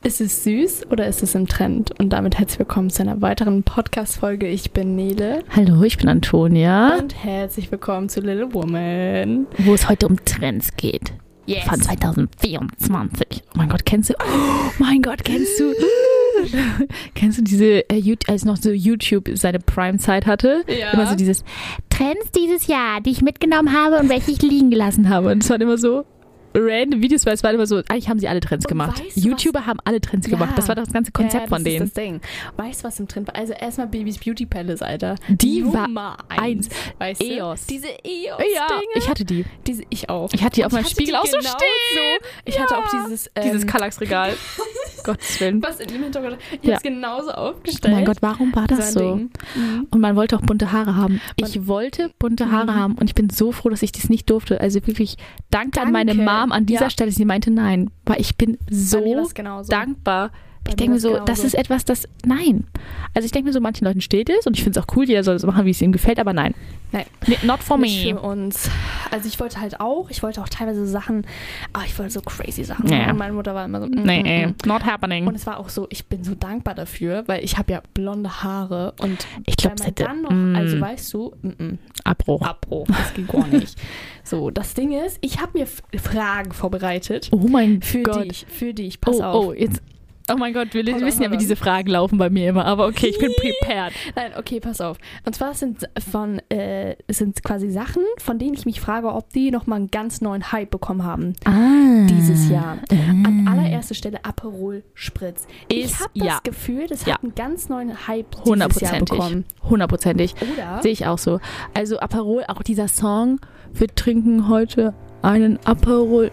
Ist es süß oder ist es im Trend? Und damit herzlich willkommen zu einer weiteren Podcast-Folge. Ich bin Nele. Hallo, ich bin Antonia. Und herzlich willkommen zu Little Woman. Wo es heute um Trends geht. Yes. Von 2024. Oh mein Gott, kennst du? Kennst du diese, als noch so YouTube seine Prime-Zeit hatte? Ja. Immer so dieses Trends dieses Jahr, die ich mitgenommen habe und welche ich liegen gelassen habe. Und es waren immer so random Videos, weil es waren immer so, eigentlich haben sie alle Trends gemacht. YouTuber haben alle Trends gemacht. Das war das ganze Konzept von denen. Das ist das Ding. Weißt du, was im Trend war? Also erstmal Babys Beauty Palace, Alter. Die Nummer war eins. Weißt du? EOS. Diese EOS-Dinge. Ja, ich hatte die. Ich auch. Ich hatte die auf meinem Spiegel auch so genau stehen. Ich hatte auch dieses Kallax-Regal. Gottes Willen. Was in dem Hintergrund. Ich habe es genauso aufgestellt. Oh mein Gott, warum war das so? Mhm. Und man wollte auch bunte Haare haben. Ich wollte bunte Haare haben und ich bin so froh, dass ich das nicht durfte. Also wirklich danke an meine Mom an dieser Stelle. Sie meinte nein, weil ich bin so dankbar. Ich denke mir so, das ist etwas, nein. Also ich denke mir so, manchen Leuten steht es und ich finde es auch cool, jeder soll es machen, wie es ihm gefällt, aber nein. Not for me. Nicht für uns. Also ich wollte auch teilweise Sachen, ich wollte so crazy Sachen machen. Und meine Mutter war immer so, not happening. Und es war auch so, ich bin so dankbar dafür, weil ich habe ja blonde Haare und ich glaube, dann noch, also weißt du, Abbruch, das geht gar nicht. So, das Ding ist, ich habe mir Fragen vorbereitet. Oh mein Gott. Für dich, pass auf. Oh mein Gott, wir wissen ja, wie diese Fragen laufen bei mir immer, aber okay, ich bin prepared. Nein, okay, pass auf. Und zwar sind quasi Sachen, von denen ich mich frage, ob die nochmal einen ganz neuen Hype bekommen haben dieses Jahr. An allererster Stelle Aperol Spritz. Ich habe das Gefühl, das hat einen ganz neuen Hype dieses Jahr bekommen. 100%. Oder? Sehe ich auch so. Also Aperol, auch dieser Song, wir trinken heute einen Aperol,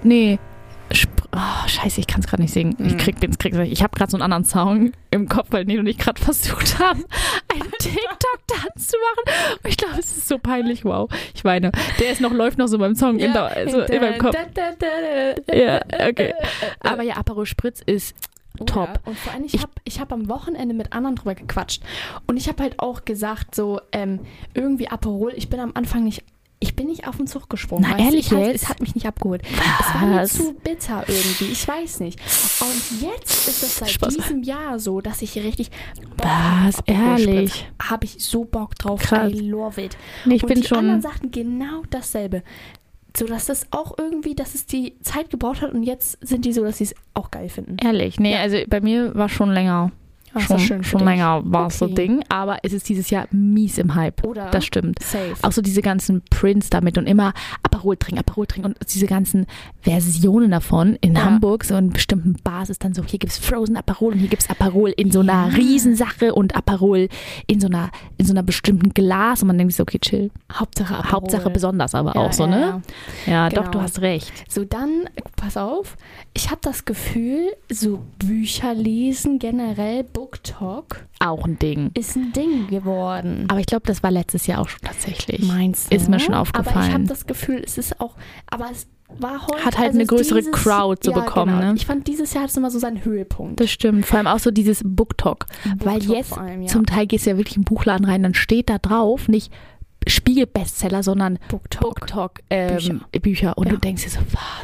scheiße, ich kann es gerade nicht singen. Ich habe gerade so einen anderen Song im Kopf, weil Nino und ich gerade versucht haben, einen TikTok-Tanz zu machen. Und ich glaube, es ist so peinlich. Wow, ich weine. Läuft noch so beim Song in meinem Kopf. Ja, okay. Aber ja, Aperol Spritz ist top. Und vor allem, ich hab am Wochenende mit anderen drüber gequatscht. Und ich habe halt auch gesagt, so irgendwie Aperol, ich bin am Anfang nicht auf den Zug gesprungen. Na, ehrlich jetzt? Es hat mich nicht abgeholt. Es war mir zu bitter irgendwie. Ich weiß nicht. Und jetzt ist es seit diesem Jahr so, dass ich richtig Bock was? Ehrlich? Habe ich so Bock drauf. Krass. I love it. Nee, und die anderen sagten genau dasselbe. So, dass das auch irgendwie, dass es die Zeit gebraucht hat und jetzt sind die so, dass sie es auch geil finden. Ehrlich? Nee, also bei mir war schon länger. Schon länger war es so Ding, aber es ist dieses Jahr mies im Hype. Oder? Das stimmt. Safe. Auch so diese ganzen Prints damit und immer Aperol trinken und diese ganzen Versionen davon in Hamburg, so in bestimmten Bars ist dann so, hier gibt's Frozen Aperol und hier gibt's Aperol in so einer Riesensache und Aperol in so einer bestimmten Glas und man denkt sich so, okay, chill. Hauptsache besonders aber auch so, ne? Ja, genau. Doch, du hast recht. So, dann, pass auf, ich habe das Gefühl, so Bücher lesen generell, BookTok auch ein Ding. Ist ein Ding geworden. Aber ich glaube, das war letztes Jahr auch schon tatsächlich. Meinst du? Ist mir schon aufgefallen. Aber ich habe das Gefühl, es ist auch, aber es war heute. Hat halt eine größere Crowd so bekommen, genau. ne? Ich fand, dieses Jahr hat es immer so seinen Höhepunkt. Das stimmt. Vor allem auch so dieses BookTok. Weil jetzt zum Teil gehst du ja wirklich im Buchladen rein, dann steht da drauf nicht Spiegel-Bestseller, sondern BookTok Bücher. Und du denkst dir so,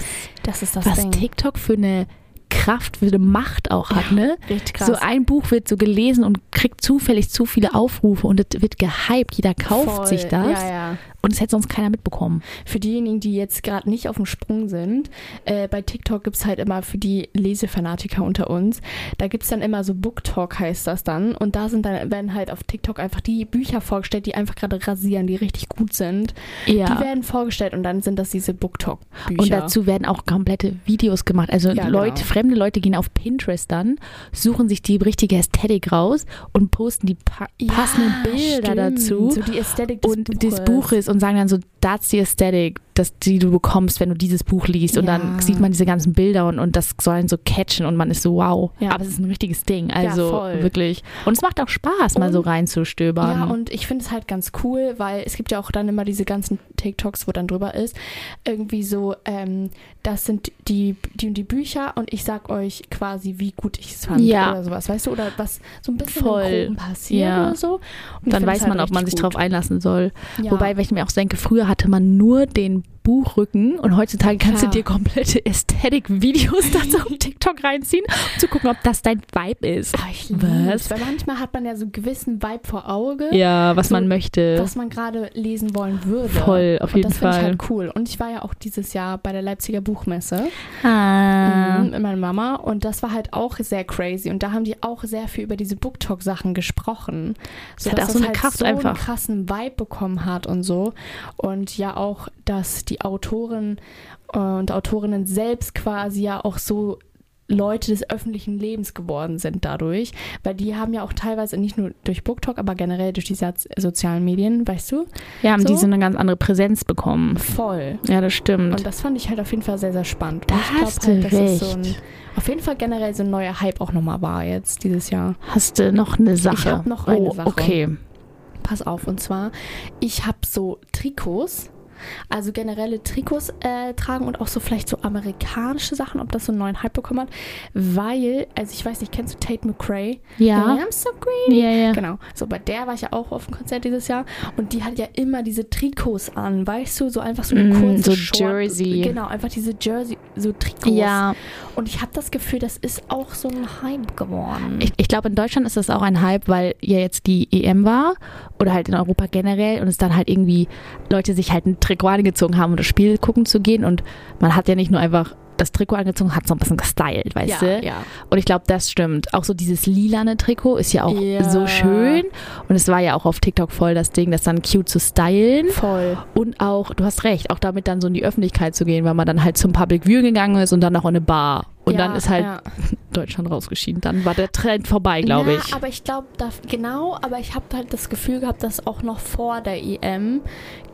was Ding. TikTok für eine Kraft, für eine Macht auch hat, ne? Richtig krass. So ein Buch wird so gelesen und kriegt zufällig zu viele Aufrufe und es wird gehypt, jeder kauft sich das. Ja. Und es hätte sonst keiner mitbekommen. Für diejenigen, die jetzt gerade nicht auf dem Sprung sind, bei TikTok gibt es halt immer für die Lesefanatiker unter uns, da gibt es dann immer so BookTok heißt das dann und da werden halt auf TikTok einfach die Bücher vorgestellt, die einfach gerade rasieren, die richtig gut sind. Ja. Die werden vorgestellt und dann sind das diese BookTok-Bücher. Und dazu werden auch komplette Videos gemacht. Also fremde Leute gehen auf Pinterest dann, suchen sich die richtige Ästhetik raus und posten die passenden Bilder dazu. So die Ästhetik des Buches. Und sagen dann so, that's die Ästhetik, die du bekommst, wenn du dieses Buch liest. Und dann sieht man diese ganzen Bilder und das sollen so catchen und man ist so, wow. Ja. Aber es ist ein richtiges Ding. Also wirklich. Und es macht auch Spaß, mal so reinzustöbern. Ja, und ich finde es halt ganz cool, weil es gibt ja auch dann immer diese ganzen TikToks, wo dann drüber ist, irgendwie so, das sind die und die Bücher und ich sag euch quasi, wie gut ich es fand oder sowas, weißt du? Oder was so ein bisschen im Groben passiert oder so. Und dann weiß man, ob man sich drauf einlassen soll. Ja. Wobei, wenn ich mir auch denke, früher hatte man nur den Buchrücken und heutzutage kannst du Klar. dir komplette Aesthetic-Videos dazu auf TikTok reinziehen, um zu gucken, ob das dein Vibe ist. Ich lieb's, weil manchmal hat man ja so einen gewissen Vibe vor Auge, Ja, was so, man möchte. was man gerade lesen wollen würde. Voll, auf jeden und das finde ich Fall. halt cool. Und ich war ja auch dieses Jahr bei der Leipziger Buchmesse mit meiner Mama und das war halt auch sehr crazy. Und da haben die auch sehr viel über diese BookTok-Sachen gesprochen. Das hat auch so eine halt Kraft so einfach. einen krassen Vibe bekommen hat und so. Und ja auch, dass die Autoren und Autorinnen selbst quasi ja auch so Leute des öffentlichen Lebens geworden sind dadurch, weil die haben ja auch teilweise nicht nur durch BookTok, aber generell durch die sozialen Medien, weißt du? Ja, haben so? die so eine ganz andere Präsenz bekommen. Voll. Ja, das stimmt. Und das fand ich halt auf jeden Fall sehr, sehr spannend. Da Und ich hast glaube du halt, dass es so recht. ein, auf jeden Fall generell so ein neuer Hype auch nochmal war jetzt dieses Jahr. Hast du noch eine Sache? Ich habe noch eine Sache. Okay. Pass auf, und zwar, ich habe so Trikots, also generelle Trikots tragen und auch so vielleicht so amerikanische Sachen, ob das so einen neuen Hype bekommen hat, weil, also ich weiß nicht, kennst du Tate McRae? Ja. I'm so green. Ja, ja. Genau, so bei der war ich ja auch auf dem Konzert dieses Jahr und die hat ja immer diese Trikots an, weißt du, so einfach so eine kurze so Short, Jersey. Genau, einfach diese Jersey, so Trikots. Ja, Und ich habe das Gefühl, das ist auch so ein Hype geworden. ich glaube, in Deutschland ist das auch ein Hype, weil ja jetzt die EM war oder halt in Europa generell und es dann halt irgendwie Leute sich halt ein Trikot angezogen haben, um das Spiel gucken zu gehen und man hat ja nicht nur einfach das Trikot angezogen, hat so ein bisschen gestylt, weißt du? Ja. Und ich glaube, das stimmt. Auch so dieses lilane Trikot ist ja auch Ja. so schön und es war ja auch auf TikTok voll das Ding, das dann cute zu stylen. Voll. Und auch, du hast recht, auch damit dann so in die Öffentlichkeit zu gehen, weil man dann halt zum Public View gegangen ist und dann noch in eine Bar. Und dann ist halt Deutschland rausgeschieden. Dann war der Trend vorbei, glaube ich. Aber ich glaube, aber ich habe halt das Gefühl gehabt, dass auch noch vor der EM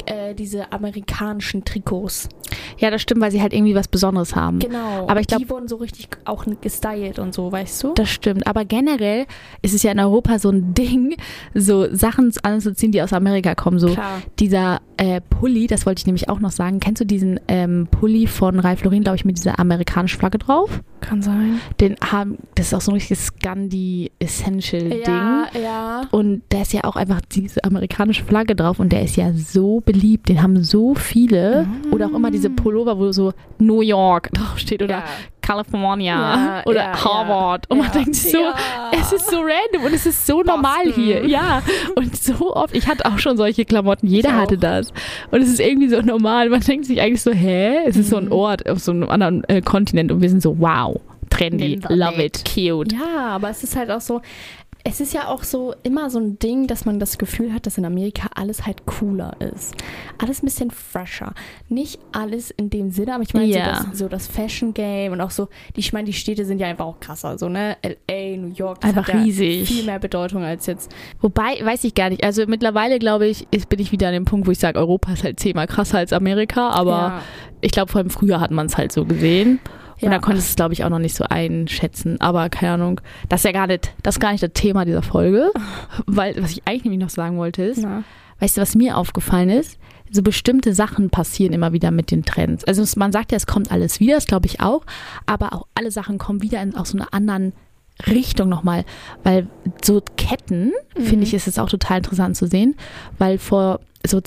diese amerikanischen Trikots. Ja, das stimmt, weil sie halt irgendwie was Besonderes haben. Genau. Aber ich glaub- die wurden so richtig auch gestylt und so, weißt du? Das stimmt. Aber generell ist es ja in Europa so ein Ding, so Sachen anzuziehen, die aus Amerika kommen. So Klar. dieser Pulli, das wollte ich nämlich auch noch sagen. Kennst du diesen Pulli von Ralph Lauren, glaube ich, mit dieser amerikanischen Flagge drauf? Kann sein. Das ist auch so ein richtiges Scandi-Essential-Ding. Ja. Und da ist ja auch einfach diese amerikanische Flagge drauf und der ist ja so beliebt. Den haben so viele. Oder auch immer diese Pullover, wo so New York draufsteht oder California Ja, oder ja, Harvard. Und man denkt sich so, es ist so random und es ist so normal Boston. hier. Ja, und so oft, ich hatte auch schon solche Klamotten, jeder Ich auch. hatte das. Und es ist irgendwie so normal. Man denkt sich eigentlich so, es ist so ein Ort auf so einem anderen Kontinent und wir sind so, wow, trendy, love it, cute. Ja, aber es ist halt auch so, es ist ja auch so immer so ein Ding, dass man das Gefühl hat, dass in Amerika alles halt cooler ist. Alles ein bisschen fresher. Nicht alles in dem Sinne, aber ich meine Ja. so das Fashion Game und auch so, ich meine, die Städte sind ja einfach auch krasser. So, ne? LA, New York, das Einfach hat ja riesig. viel mehr Bedeutung als jetzt. Wobei, weiß ich gar nicht. Also mittlerweile, glaube ich, bin ich wieder an dem Punkt, wo ich sage, Europa ist halt 10-mal krasser als Amerika. Aber Ja. ich glaube, vor allem früher hat man es halt so gesehen. Und Ja. da konntest du es, glaube ich, auch noch nicht so einschätzen. Aber keine Ahnung. Das ist ja gar nicht das Thema dieser Folge. Weil, was ich eigentlich nämlich noch sagen wollte, ist, Na. weißt du, was mir aufgefallen ist? So bestimmte Sachen passieren immer wieder mit den Trends. Also man sagt ja, es kommt alles wieder, das glaube ich auch. Aber auch alle Sachen kommen wieder in auch so einer anderen Richtung nochmal. Weil so Ketten, finde ich, ist es auch total interessant zu sehen. Weil vor so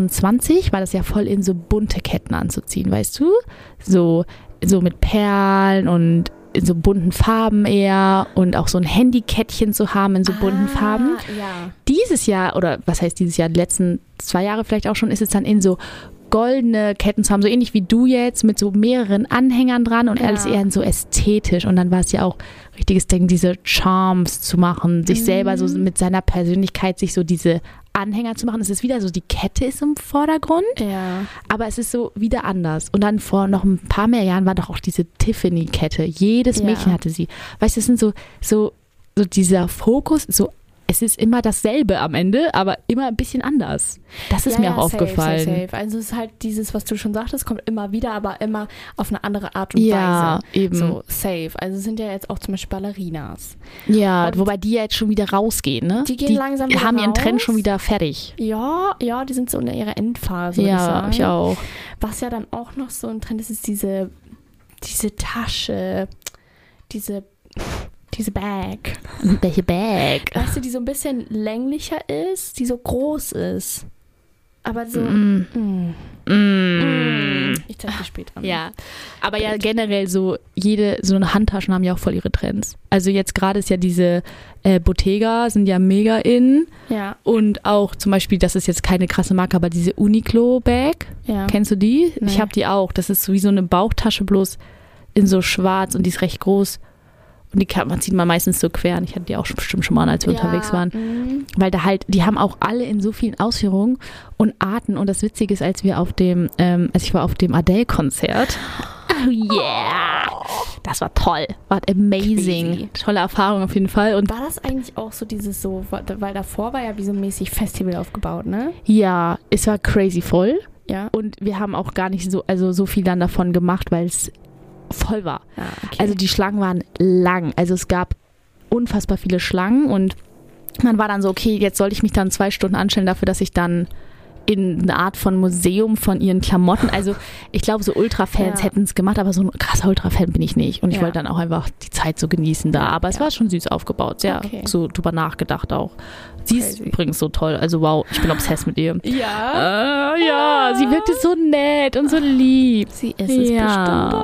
2020 war das ja voll in so bunte Ketten anzuziehen, weißt du? So mit Perlen und in so bunten Farben eher und auch so ein Handykettchen zu haben in so bunten Farben. Ja. Dieses Jahr, oder was heißt dieses Jahr, die letzten 2 Jahre vielleicht auch schon, ist es dann in so goldene Ketten zu haben, so ähnlich wie du jetzt, mit so mehreren Anhängern dran und alles eher so ästhetisch. Und dann war es ja auch richtiges Ding, diese Charms zu machen, sich selber so mit seiner Persönlichkeit, sich so diese Anhänger zu machen. Es ist wieder so, die Kette ist im Vordergrund, Ja. aber es ist so wieder anders. Und dann vor noch ein paar mehr Jahren war doch auch diese Tiffany-Kette. Jedes Ja. Mädchen hatte sie. Weißt du, es sind so dieser Fokus, so es ist immer dasselbe am Ende, aber immer ein bisschen anders. Das ist mir auch aufgefallen. Safe. Also es ist halt dieses, was du schon sagtest, kommt immer wieder, aber immer auf eine andere Art und Ja, Weise. eben. So, safe. Also es sind ja jetzt auch zum Beispiel Ballerinas. Ja, Und wobei die ja jetzt schon wieder rausgehen, ne? Die gehen langsam wieder haben ihren raus. Trend schon wieder fertig. Ja, die sind so in ihrer Endphase, würde ich Ja, sagen. ich auch. Was ja dann auch noch so ein Trend ist, ist diese Tasche, diese Bag. Welche Bag? Weißt du, die so ein bisschen länglicher ist, die so groß ist. Aber so. Ich zeig dir später. Ja, aber ja generell so eine Handtaschen haben ja auch voll ihre Trends. Also jetzt gerade ist ja diese Bottega sind ja mega in. Ja. Und auch zum Beispiel, das ist jetzt keine krasse Marke, aber diese Uniqlo-Bag, kennst du die? Nee. Ich habe die auch. Das ist so wie so eine Bauchtasche, bloß in so schwarz und die ist recht groß. Und man zieht man meistens so quer. Und ich hatte die auch bestimmt schon mal an, als wir unterwegs waren. Weil da halt, die haben auch alle in so vielen Ausführungen und Arten. Und das Witzige ist, als ich war auf dem Adele-Konzert. Oh yeah! Das war toll. War amazing. Crazy. Tolle Erfahrung auf jeden Fall. Und war das eigentlich auch so dieses so, weil davor war ja wie so mäßig Festival aufgebaut, ne? ja, es war crazy voll. Ja. Und wir haben auch gar nicht so viel dann davon gemacht, weil es voll war. Ah, okay. Also die Schlangen waren lang. Also es gab unfassbar viele Schlangen und man war dann so, okay, jetzt sollte ich mich dann 2 Stunden anstellen dafür, dass ich dann in eine Art von Museum von ihren Klamotten, also ich glaube, so Ultra-Fans hätten es gemacht, aber so ein krasser Ultra-Fan bin ich nicht. Und ich wollte dann auch einfach die Zeit so genießen da. Aber es war schon süß aufgebaut, sehr so drüber nachgedacht auch. Sie ist übrigens so toll, also wow, ich bin obsessed mit ihr. Ja. Ja, sie wirkte so nett und so lieb. Sie ist es bestimmt auch.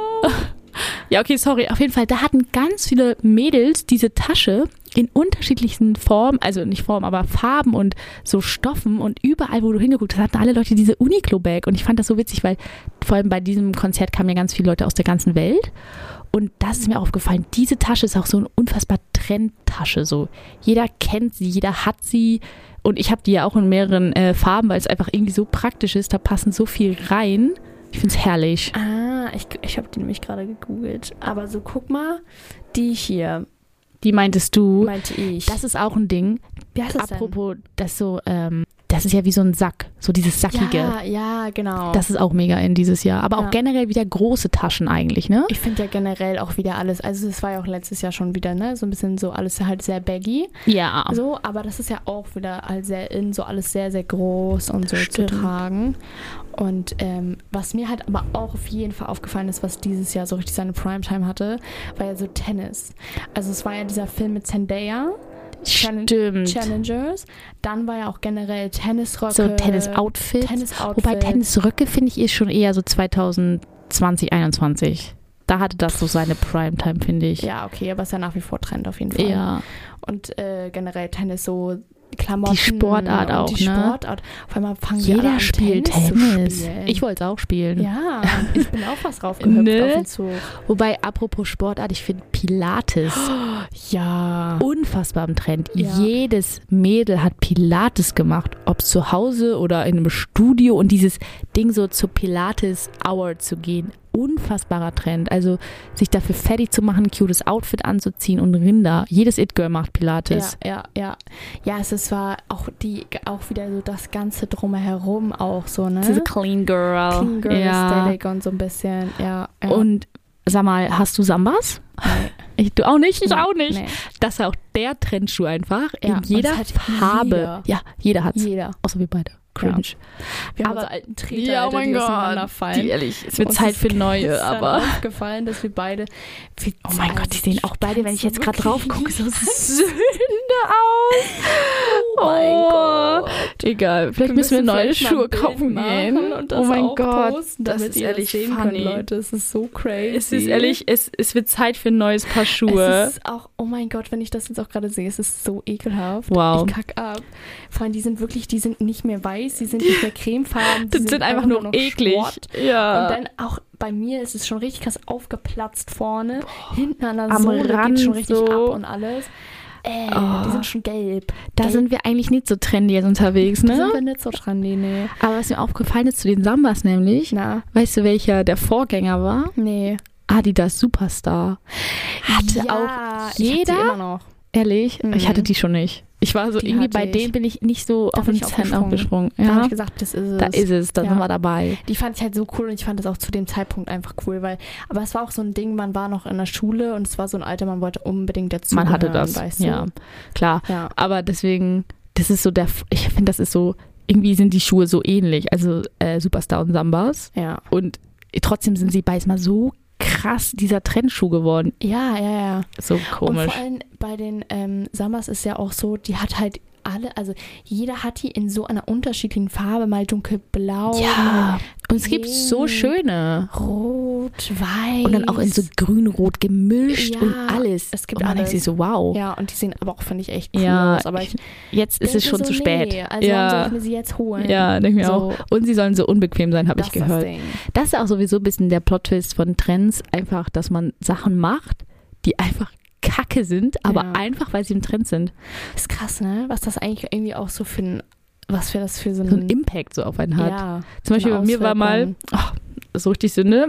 Ja, okay, sorry. Auf jeden Fall, da hatten ganz viele Mädels diese Tasche in unterschiedlichsten Formen, also nicht Formen, aber Farben und so Stoffen und überall, wo du hingeguckt hast, hatten alle Leute diese Uniqlo-Bag und ich fand das so witzig, weil vor allem bei diesem Konzert kamen ja ganz viele Leute aus der ganzen Welt und das ist mir aufgefallen, diese Tasche ist auch so eine unfassbar Trendtasche, so. Jeder kennt sie, jeder hat sie und ich habe die ja auch in mehreren Farben, weil es einfach irgendwie so praktisch ist, da passen so viel rein. Ich finde es herrlich. Ah, ich habe die nämlich gerade gegoogelt. Aber so, guck mal, die hier. Die meintest du? Meinte ich. Das ist auch ein Ding. Wie heißt das Apropos, das so, das ist ja wie so ein Sack. So dieses Sackige. Ja, genau. Das ist auch mega in dieses Jahr. Aber auch generell wieder große Taschen eigentlich, ne? Ich finde ja generell auch wieder alles, also es war ja auch letztes Jahr schon wieder, ne? So ein bisschen so alles halt sehr baggy. Ja. So, aber das ist ja auch wieder halt sehr in, so alles sehr, sehr groß und so zu tragen. Und was mir halt aber auch auf jeden Fall aufgefallen ist, was dieses Jahr so richtig seine Primetime hatte, war ja so Tennis. Also es war ja dieser Film mit Zendaya. Stimmt. Challengers. Dann war ja auch generell Tennisröcke. So Tennis-Outfits. Wobei Tennisröcke finde ich ist schon eher so 2020, 2021. Da hatte das so seine Primetime, finde ich. Ja, okay, aber es ist ja nach wie vor Trend auf jeden Fall. Ja. Und generell Tennis so Klamotten. Die Sportart auch, die ne? Sportart. Auf einmal fangen jeder an, spielt Tennis. Ich wollte es auch spielen. Ja, ich bin auch was raufgehüpft auf den Zug. Wobei, apropos Sportart, ich finde Pilates unfassbar im Trend. Ja. Jedes Mädel hat Pilates gemacht, ob zu Hause oder in einem Studio und dieses Ding so zur Pilates-Hour zu gehen. Unfassbarer Trend. Also sich dafür fertig zu machen, ein cutes Outfit anzuziehen und Rinder. Jedes It-Girl macht Pilates. Ja, es war auch wieder so das Ganze drumherum auch so, ne? Diese Clean Girl Aesthetic und so ein bisschen, ja. Und sag mal, hast du Sambas? Nee. Du auch nicht? Ich auch nicht. Nee. Das ist ja auch der Trendschuh einfach. Ja, in jeder Farbe. Jeder. Ja, jeder hat's. Jeder. Außer wir beide. Cringe. Ja. Wir haben aber so alten Treter, ja, oh Alter, mein die Gott, auseinanderfallen. die ehrlich, es wird Zeit für neue, ist aber dann aufgefallen, dass wir beide oh mein Gott, die sehen auch beide, wenn ich jetzt gerade drauf gucke, so Sünde aus. Oh mein Gott. Egal, vielleicht müssen wir neue Schuhe kaufen gehen. Und das oh mein auch Gott, posten, das damit ist ihr ehrlich sehen funny. könnt, Leute. Es ist so crazy. Es ist ehrlich, es wird Zeit für ein neues Paar Schuhe. Es ist auch, oh mein Gott, wenn ich das jetzt auch gerade sehe, es ist so ekelhaft. Wow. Ich kack ab. Vor allem, die sind nicht mehr weiß, die sind nicht mehr cremefarben. Die sind einfach nur eklig. Sport. Ja. Und dann auch bei mir ist es schon richtig krass aufgeplatzt vorne. Hinten an der Am Sohle Rand geht schon richtig so. ab und alles. Die sind schon gelb. Da sind wir eigentlich nicht so trendy jetzt unterwegs, ne? Da sind wir nicht so trendy, nee. Aber was mir aufgefallen ist zu den Sambas nämlich, weißt du, welcher der Vorgänger war? Nee. Adidas Superstar. Hatte auch jeder. Ich hab die immer noch. Ehrlich? Ich hatte die schon nicht. Ich war so, Die irgendwie hatte bei ich. denen bin ich nicht so auf den Cent aufgesprungen. Da habe Ja, ich gesagt, das ist es. da ist es, da sind wir dabei. Die fand ich halt so cool und ich fand das auch zu dem Zeitpunkt einfach cool, aber es war auch so ein Ding, man war noch in der Schule und es war so ein Alter, man wollte unbedingt dazu Man hatte das, weißt du? ja, klar. Ja. Aber deswegen, das ist so ich finde, das ist so, irgendwie sind die Schuhe so ähnlich, also Superstar und Sambas. Ja. Und trotzdem sind sie beides mal so krass dieser Trendschuh geworden. Ja. So komisch. Und vor allem bei den Sambas ist ja auch so, die hat halt alle, also jeder hat die in so einer unterschiedlichen Farbe, mal dunkelblau, Ja, mal und es gibt so pink, schöne. rot, weiß. Und dann auch in so grün-rot gemischt Ja, und alles. es gibt und man denkt alles. sich so, wow. Ja, und die sehen aber auch, finde ich, echt cool Ja, aus. Aber ich jetzt ist es denk schon mir zu so, spät. Nee, also warum soll ich mir sie jetzt holen? Ja, denke ich mir So, auch. Und sie sollen so unbequem sein, habe ich das ist das gehört. Ding. Das ist auch sowieso ein bisschen der Plot-Twist von Trends, einfach, dass man Sachen macht, die einfach kacke sind, aber Ja. einfach, weil sie im Trend sind. Ist krass, ne? Was das eigentlich irgendwie auch so für ein, was für das für so So einen Impact so auf einen hat. Ja, Zum Beispiel so bei eine mir war mal, Auswirkung. das ist so richtig Sünde,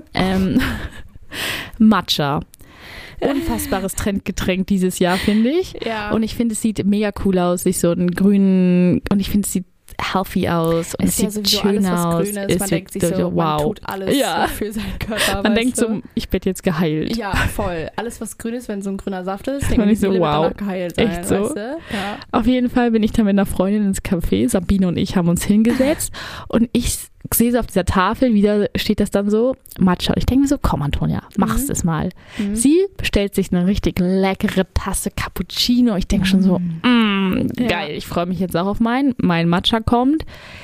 Matcha. Unfassbares Trendgetränk dieses Jahr, finde ich. Ja. Und ich finde, es sieht mega cool aus, sich so einen grünen, und ich finde, es sieht healthy aus und ist es ja sieht sowieso schön alles, was aus. grün ist. Man denkt sich so, man wow. tut alles Ja. für seinen Körper. Man weißt denkt du? so, ich werde jetzt geheilt. Ja, voll. Alles, was grün ist, wenn so ein grüner Saft ist, Man denkt man ist die so, Seele wird wow. danach geheilt sein, Echt so? weißt du? Ja. Auf jeden Fall bin ich dann mit einer Freundin ins Café. Sabine und ich haben uns hingesetzt und ich sehe so auf dieser Tafel, wieder steht das dann so, Matcha. Und ich denke mir so, komm Antonia, machst es mal. Mhm. Sie bestellt sich eine richtig leckere Tasse Cappuccino. Ich denke schon so, Ja. geil, ich freue mich jetzt auch auf meinen. Mein Matcha kommt.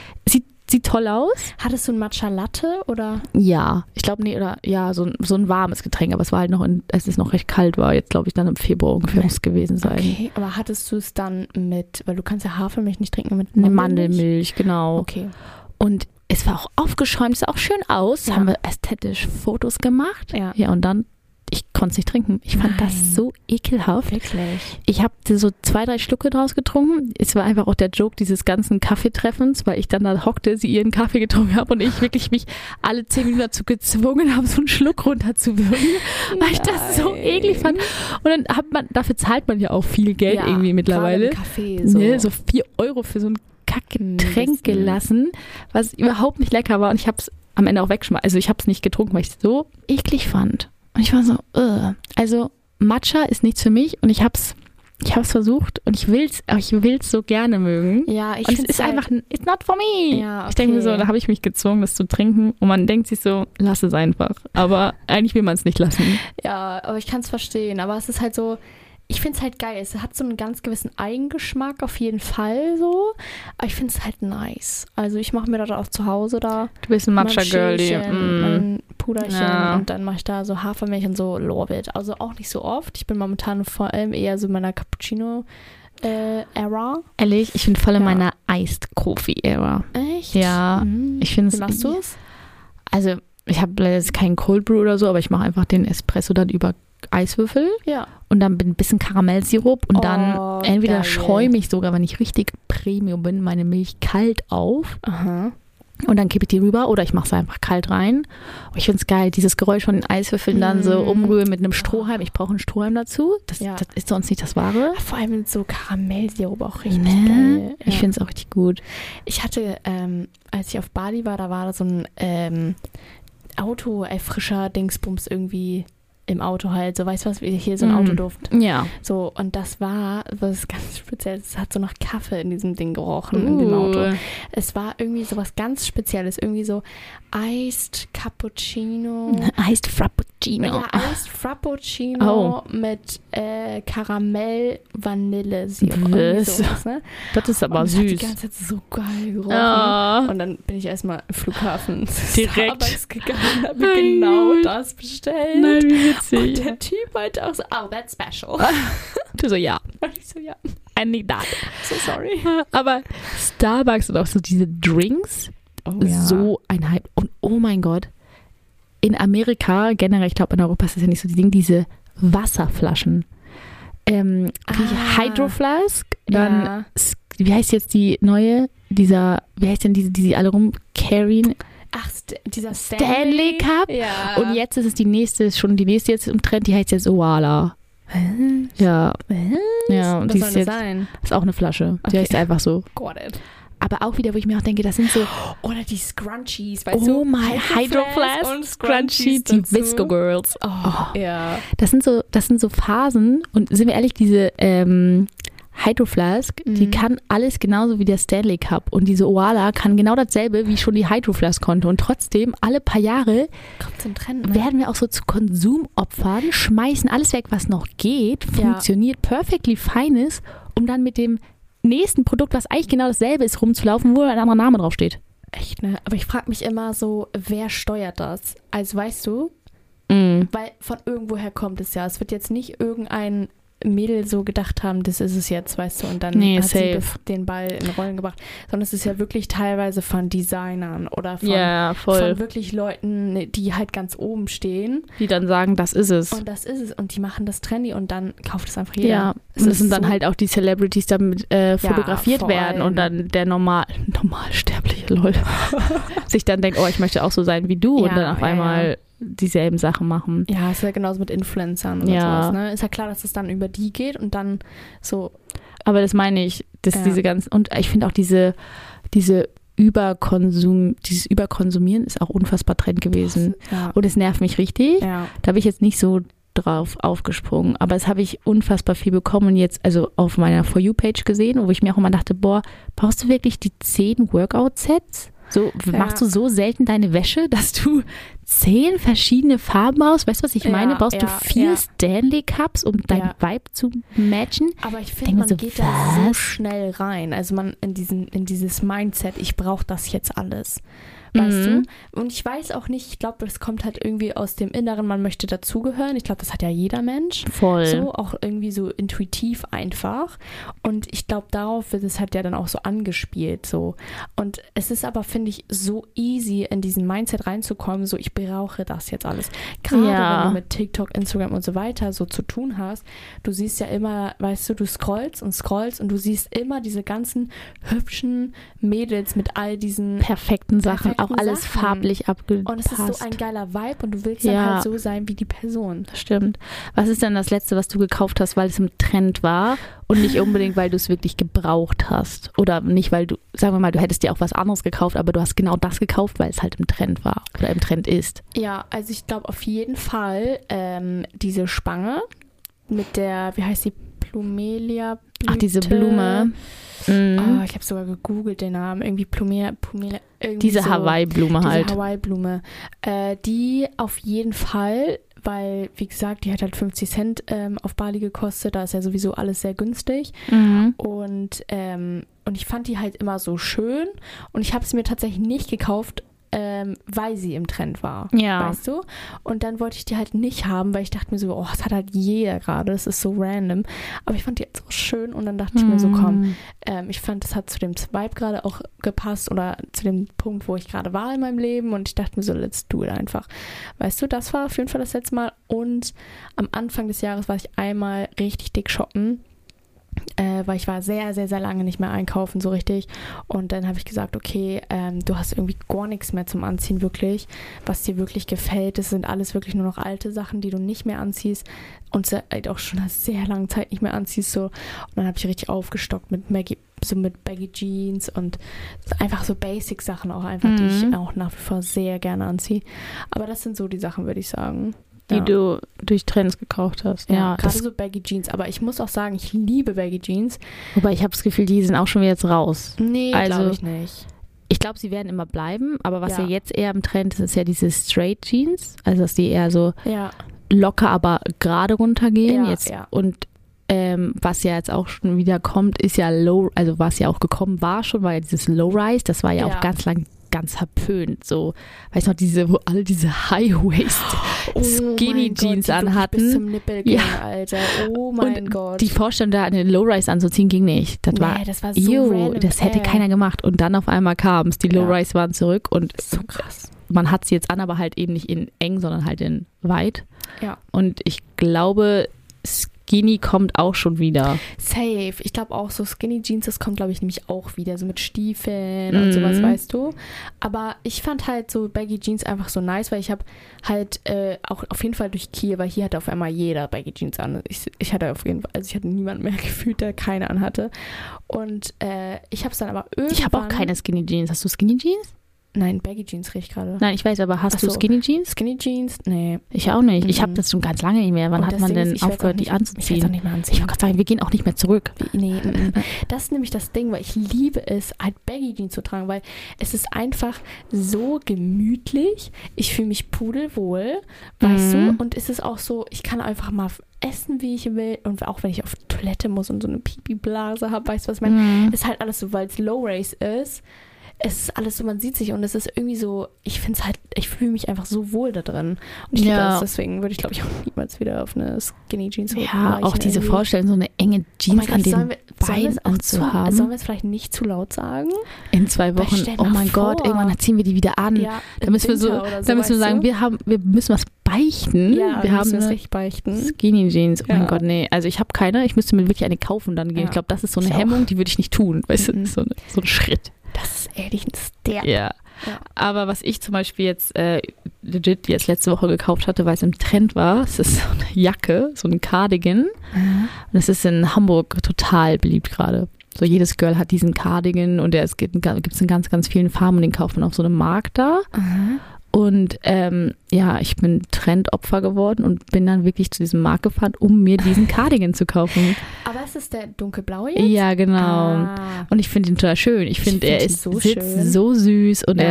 Sieht toll aus. Hattest du ein Matcha Latte oder? Ja, ich glaube, nee, oder ja, so ein warmes Getränk, aber es war halt noch, als es noch recht kalt war. Jetzt glaube ich dann im Februar ungefähr muss es gewesen sein. Okay, aber hattest du es dann mit, weil du kannst ja Hafermilch nicht trinken, mit Eine Mandelmilch? Mandelmilch, genau. Okay. Und es war auch aufgeschäumt, sah auch schön aus. Ja. Haben wir ästhetisch Fotos gemacht. Ja. Ja, und dann, ich konnte es nicht trinken. Ich fand Nein. das so ekelhaft. Wirklich? Ich habe so 2, 3 Schlucke draus getrunken. Es war einfach auch der Joke dieses ganzen Kaffeetreffens, weil ich dann da hockte, sie ihren Kaffee getrunken habe und ich wirklich mich alle 10 Minuten dazu gezwungen habe, so einen Schluck runterzuwürgen, weil ich das so Nein. eklig fand. Und dann dafür zahlt man ja auch viel Geld Ja, irgendwie mittlerweile. gerade im Café so. Ne, so 4 Euro für so ein Kackgetränk gelassen, was überhaupt nicht lecker war und ich habe es am Ende auch weggeschmissen. Also ich habe es nicht getrunken, weil ich es so eklig fand. Und ich war so, Also Matcha ist nichts für mich und ich hab's versucht und ich will's so gerne mögen. Ja, ich Und es finde ist einfach, it's not for me. Ja, Ich denke mir so, okay. da habe ich mich gezwungen, das zu trinken und man denkt sich so, lass es einfach. Aber eigentlich will man es nicht lassen. Ja, aber ich kann es verstehen. Aber es ist halt so, ich finde es halt geil. Es hat so einen ganz gewissen Eigengeschmack auf jeden Fall so. Aber ich finde es halt nice. Also ich mache mir das auch zu Hause da. Du bist ein Matcha-Girlie. Schälchen, mein Puderchen Ja. und dann mache ich da so Hafermilch und so love it. Also auch nicht so oft. Ich bin momentan vor allem eher so in meiner Cappuccino-Era. Ehrlich, ich bin voll in Ja. meiner Iced Coffee-Ära. Echt? Ja, Mhm. ich finde Wie es. machst du es? Also, ich habe leider jetzt keinen Cold Brew oder so, aber ich mache einfach den Espresso dann über Eiswürfel Ja. und dann ein bisschen Karamellsirup und dann Oh, entweder geil. schäume ich sogar, wenn ich richtig Premium bin, meine Milch kalt auf Aha. und dann kippe ich die rüber oder ich mache es einfach kalt rein. Und ich finde es geil, dieses Geräusch von den Eiswürfeln dann so umrühren mit einem Strohhalm. Ich brauche einen Strohhalm dazu. Das ist sonst nicht das Wahre. Vor allem mit so Karamellsirup auch richtig Ne? geil. Ich Ja. finde es auch richtig gut. Ich hatte, als ich auf Bali war, da war da so ein Auto-Erfrischer-Dingsbums irgendwie im Auto halt. So, weißt du was, hier so ein Autoduft. Ja. So, und das war was ganz Spezielles. Es hat so nach Kaffee in diesem Ding gerochen, in dem Auto. Es war irgendwie so was ganz Spezielles. Irgendwie so Iced Cappuccino. Iced Frappuccino. Ja, Iced Frappuccino mit Karamell-Vanille-Sirup. Irgendwie sowas, ne? Das ist aber und es hat die süß. ganze Zeit so geil gerochen. Ah. Und dann bin ich erstmal im Flughafen Direkt. Starbucks gegangen, habe mir Nein, genau gut. das bestellt. Nein, wie Und witzig. der Typ meinte auch so, oh, that's special. Du so, ja, Und ich so, ja, I need that. so sorry. Aber Starbucks und auch so diese Drinks, Oh, so ein Hype. Und oh mein Gott, in Amerika, generell, ich glaube in Europa ist das ja nicht so die Ding, diese Wasserflaschen. Hydro Flask, dann, Ja. wie heißt jetzt die neue, wie heißt denn diese, die sie alle rumcarryen? Ach, dieser Stanley Cup. Ja. Und jetzt ist es die nächste jetzt im Trend, die heißt jetzt Oala. Ja, ja, und Was die soll ist das jetzt, sein? ist auch eine Flasche. Die Okay. heißt einfach so. Got it. Aber auch wieder, wo ich mir auch denke, das sind so, Oder die Scrunchies, weißt du? oh mein, Hydro Flask, und Scrunchy, die dazu. Visco Girls. Oh, ja. Das sind so Phasen und sind wir ehrlich, diese Hydro Flask, die kann alles genauso wie der Stanley Cup und diese Oala kann genau dasselbe, wie schon die Hydro Flask konnte und trotzdem alle paar Jahre Kommt zum Trend, ne? werden wir auch so zu Konsumopfern, schmeißen alles weg, was noch geht, funktioniert, perfectly fine ist, um dann mit dem nächsten Produkt, was eigentlich genau dasselbe ist, rumzulaufen, wo ein anderer Name draufsteht. Echt, ne? Aber ich frage mich immer so, wer steuert das? Also weißt du, weil von irgendwoher kommt es ja. Es wird jetzt nicht irgendein Mädel so gedacht haben, das ist es jetzt, weißt du, und dann hat sie den Ball in Rollen gebracht. Sondern es ist ja wirklich teilweise von Designern oder von wirklich Leuten, die halt ganz oben stehen. Die dann sagen, das ist es. Und das ist es. Und die machen das trendy und dann kauft es einfach jeder. Ja, und das sind dann halt auch die Celebrities, die damit fotografiert werden und dann der normalsterbliche Lol sich dann denkt, oh, ich möchte auch so sein wie du und dann auf einmal dieselben Sachen machen. Ja, ist ja genauso mit Influencern oder sowas, ne? Ist ja klar, dass es dann über die geht und dann so. Aber das meine ich, dass diese ganzen, und ich finde auch dieses Überkonsumieren ist auch unfassbar Trend gewesen. Ja. Und es nervt mich richtig. Ja. Da habe ich jetzt nicht so drauf aufgesprungen, aber das habe ich unfassbar viel bekommen und jetzt, also auf meiner For You-Page gesehen, wo ich mir auch immer dachte, boah, brauchst du wirklich die 10 Workout-Sets? So, machst du so selten deine Wäsche, dass du 10 verschiedene Farben brauchst? Weißt du, was ich meine? Brauchst du 4 Stanley Cups, um dein Vibe zu matchen? Aber ich finde, man geht da so schnell rein. Also man in dieses Mindset, ich brauche das jetzt alles. Weißt du? Und ich weiß auch nicht, ich glaube, das kommt halt irgendwie aus dem Inneren, man möchte dazugehören. Ich glaube, das hat ja jeder Mensch. Voll. So, auch irgendwie so intuitiv einfach. Und ich glaube, darauf wird es halt ja dann auch so angespielt. So. Und es ist aber, finde ich, so easy, in diesen Mindset reinzukommen, so ich brauche das jetzt alles. Gerade wenn du mit TikTok, Instagram und so weiter so zu tun hast, du siehst ja immer, weißt du, du scrollst und du siehst immer diese ganzen hübschen Mädels mit all diesen perfekten Sachen. Auch alles farblich abgepasst. Und es ist so ein geiler Vibe und du willst dann halt so sein wie die Person. Stimmt. Was ist denn das Letzte, was du gekauft hast, weil es im Trend war und nicht unbedingt, weil du es wirklich gebraucht hast? Oder nicht, weil du, sagen wir mal, du hättest dir auch was anderes gekauft, aber du hast genau das gekauft, weil es halt im Trend war oder im Trend ist? Ja, also ich glaube auf jeden Fall diese Spange mit der, wie heißt die, Plumelia-Blüte. Ach, diese Blume. Oh, ich habe sogar gegoogelt den Namen. Irgendwie Plumelia. Diese so, Hawaii-Blume halt. Diese Hawaii-Blume. Die auf jeden Fall, weil, wie gesagt, die hat halt 50 Cent auf Bali gekostet. Da ist ja sowieso alles sehr günstig. Und ich fand die halt immer so schön. Und ich habe es mir tatsächlich nicht gekauft, weil sie im Trend war, weißt du? Und dann wollte ich die halt nicht haben, weil ich dachte mir so, oh, das hat halt jeder gerade, das ist so random. Aber ich fand die halt so schön und dann dachte ich mir so, komm, ich fand, das hat zu dem Vibe gerade auch gepasst oder zu dem Punkt, wo ich gerade war in meinem Leben und ich dachte mir so, let's do it einfach. Weißt du, das war auf jeden Fall das letzte Mal und am Anfang des Jahres war ich einmal richtig dick shoppen. Weil ich war sehr, sehr, sehr lange nicht mehr einkaufen, so richtig. Und dann habe ich gesagt, okay, du hast irgendwie gar nichts mehr zum Anziehen, wirklich. Was dir wirklich gefällt, das sind alles wirklich nur noch alte Sachen, die du nicht mehr anziehst und halt auch schon eine sehr lange Zeit nicht mehr anziehst. So. Und dann habe ich richtig aufgestockt mit Baggy Jeans und einfach so Basic-Sachen auch einfach, die ich auch nach wie vor sehr gerne anziehe. Aber das sind so die Sachen, würde ich sagen. Die du durch Trends gekauft hast. Ja, gerade so Baggy Jeans. Aber ich muss auch sagen, ich liebe Baggy Jeans. Wobei ich habe das Gefühl, die sind auch schon wieder jetzt raus. Nee, glaube ich nicht. Ich glaube, sie werden immer bleiben. Aber was ja jetzt eher im Trend ist, ist ja diese Straight Jeans. Also, dass die eher so locker, aber gerade runtergehen. Und was ja jetzt auch schon wieder kommt, ist ja also was ja auch gekommen war schon, war ja dieses Low-Rise. Das war ja auch ganz lang ganz verpönt, so, weißt du noch, wo alle diese High-Waist Skinny Jeans anhatten. Bis zum Nippel ging, Alter. Oh mein Gott. Die Vorstellung, da eine Low-Rise anzuziehen, ging nicht. Das war so random, das hätte keiner gemacht. Und dann auf einmal kam es, die Low-Rise waren zurück und so krass. Man hat sie jetzt an, aber halt eben nicht in eng, sondern halt in weit. Ja. Und ich glaube, Skinny kommt auch schon wieder. Safe. Ich glaube auch so Skinny Jeans, das kommt, glaube ich, nämlich auch wieder. So mit Stiefeln und sowas, weißt du. Aber ich fand halt so Baggy Jeans einfach so nice, weil ich habe halt auch auf jeden Fall durch Kiel, weil hier hatte auf einmal jeder Baggy Jeans an. Ich hatte auf jeden Fall, also ich hatte niemanden mehr gefühlt, der keine anhatte. Und ich habe es dann aber irgendwann... Ich habe auch keine Skinny Jeans. Hast du Skinny Jeans? Nein, Baggy Jeans rede ich gerade. Nein, ich weiß, aber hast du Skinny Jeans? Skinny Jeans? Nee. Ich auch nicht. Ich habe das schon ganz lange nicht mehr. Wann hat man denn aufgehört, die anzuziehen? Ich will es auch nicht mehr anziehen. Ich wollte gerade sagen, wir gehen auch nicht mehr zurück. Nee. Das ist nämlich das Ding, weil ich liebe es, halt Baggy Jeans zu tragen, weil es ist einfach so gemütlich. Ich fühle mich pudelwohl, weißt du? Und es ist auch so, ich kann einfach mal essen, wie ich will. Und auch wenn ich auf Toilette muss und so eine Pipi-Blase habe, weißt du, was ich meine? Ist halt alles so, weil es Low-Race ist. Es ist alles so, man sieht sich und es ist irgendwie so, ich finde es halt, ich fühle mich einfach so wohl da drin. Und ich liebe das, deswegen würde ich, glaube ich, auch niemals wieder auf eine Skinny Jeans holen. Ja, auch diese Vorstellung, so eine enge Jeans an den Beinen anzuhaben. Sollen wir es vielleicht nicht zu laut sagen? In 2 Wochen, oh mein Gott, irgendwann ziehen wir die wieder an. Ja, da müssen wir sagen, wir müssen was beichten. Ja, wir haben das richtig beichten. Skinny Jeans, oh mein Gott, nee. Also ich habe keine, ich müsste mir wirklich eine kaufen dann gehen. Ich glaube, das ist so eine Hemmung, die würde ich nicht tun. Weißt du, so ein Schritt. Das ist ehrlich ein Step. Ja. Aber was ich zum Beispiel jetzt legit jetzt letzte Woche gekauft hatte, weil es im Trend war, es ist so eine Jacke, so ein Cardigan. Und es ist in Hamburg total beliebt gerade. So jedes Girl hat diesen Cardigan und es gibt in ganz, ganz vielen Farben und den kauft man auf so einem Markt da. Und ich bin Trendopfer geworden und bin dann wirklich zu diesem Markt gefahren, um mir diesen Cardigan zu kaufen. Aber ist das der dunkelblaue jetzt? Ja, genau. Und ich finde ihn total schön. Ich finde, er ist so süß und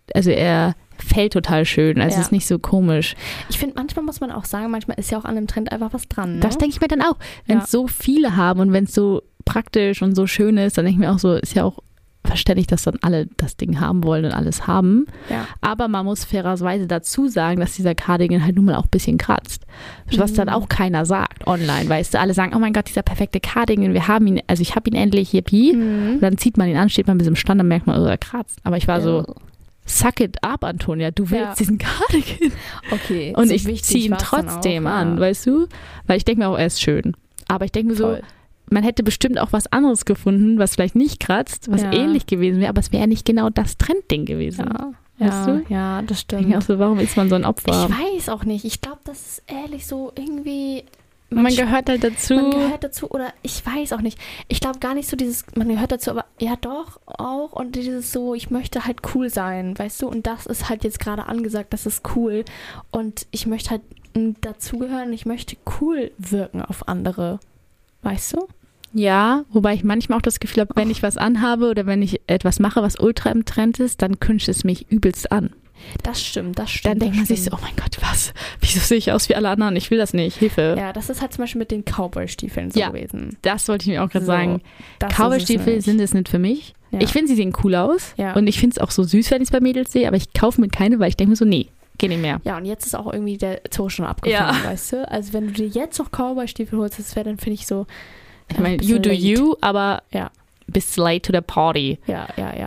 er fällt total schön. Also es ist nicht so komisch. Ich finde, manchmal muss man auch sagen, manchmal ist ja auch an dem Trend einfach was dran. Ne? Das denke ich mir dann auch. Wenn es so viele haben und wenn es so praktisch und so schön ist, dann denke ich mir auch so, ist ja auch verständlich, dass dann alle das Ding haben wollen und alles haben. Ja. Aber man muss fairerweise dazu sagen, dass dieser Cardigan halt nun mal auch ein bisschen kratzt. Was dann auch keiner sagt online, weißt du. Alle sagen, oh mein Gott, dieser perfekte Cardigan, wir haben ihn, also ich habe ihn endlich, yippie. Und dann zieht man ihn an, steht man bis im Stand, dann merkt man, oh, er kratzt. Aber ich war so, suck it up, Antonia, du willst diesen Cardigan. Okay. Und so ich ziehe ihn trotzdem an, weißt du. Weil ich denke mir auch, er ist schön. Aber ich denke mir so, man hätte bestimmt auch was anderes gefunden, was vielleicht nicht kratzt, was ähnlich gewesen wäre, aber es wäre nicht genau das Trendding gewesen. Weißt du? Ja, das stimmt. Ich denke auch so, warum ist man so ein Opfer? Ich weiß auch nicht. Ich glaube, das ist ehrlich so irgendwie... Man gehört halt dazu. Man gehört dazu oder ich weiß auch nicht. Ich glaube gar nicht so dieses, man gehört dazu, aber ja doch auch und dieses so, ich möchte halt cool sein, weißt du? Und das ist halt jetzt gerade angesagt, das ist cool und ich möchte halt dazugehören, ich möchte cool wirken auf andere, weißt du? Ja, wobei ich manchmal auch das Gefühl habe, wenn ich was anhabe oder wenn ich etwas mache, was ultra im Trend ist, dann kündigt es mich übelst an. Das stimmt. Dann denkt man sich so, oh mein Gott, was? Wieso sehe ich aus wie alle anderen? Ich will das nicht, Hilfe. Ja, das ist halt zum Beispiel mit den Cowboy-Stiefeln so gewesen. Das wollte ich mir auch gerade sagen. Cowboy-Stiefel sind es nicht für mich. Ja. Ich finde, sie sehen cool aus und ich finde es auch so süß, wenn ich es bei Mädels sehe, aber ich kaufe mir keine, weil ich denke mir so, nee. Geht nicht mehr. Ja, und jetzt ist auch irgendwie der Zoo schon abgefahren, weißt du? Also wenn du dir jetzt noch Cowboy-Stiefel holst, das wäre dann, finde ich so... Ich meine, you do you, aber bist late to the party. Ja.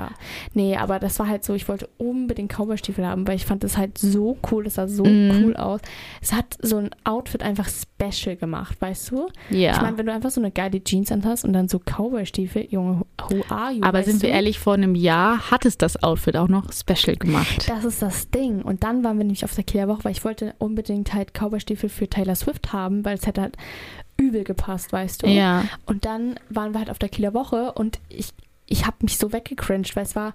Nee, aber das war halt so, ich wollte unbedingt Cowboy-Stiefel haben, weil ich fand das halt so cool, das sah so cool aus. Es hat so ein Outfit einfach special gemacht, weißt du? Ja. Ich meine, wenn du einfach so eine geile Jeans anhast und dann so Cowboy-Stiefel, Junge, who are you? Aber sind wir ehrlich, vor einem Jahr hat es das Outfit auch noch special gemacht. Das ist das Ding. Und dann waren wir nämlich auf der Killer-Woche, weil ich wollte unbedingt halt Cowboy-Stiefel für Taylor Swift haben, weil es hätte halt übel gepasst, weißt du? Ja. Und dann waren wir halt auf der Kieler Woche und ich habe mich so weggecringed, weil es war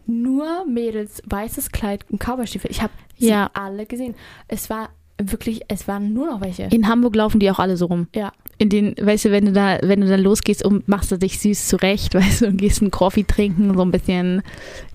nur Mädels, weißes Kleid und Cowboystiefel. Ich habe sie alle gesehen. Es waren nur noch welche. In Hamburg laufen die auch alle so rum. Ja. In den, weißt du, wenn du dann losgehst und machst du dich süß zurecht, weißt du, und gehst einen Coffee trinken, so ein bisschen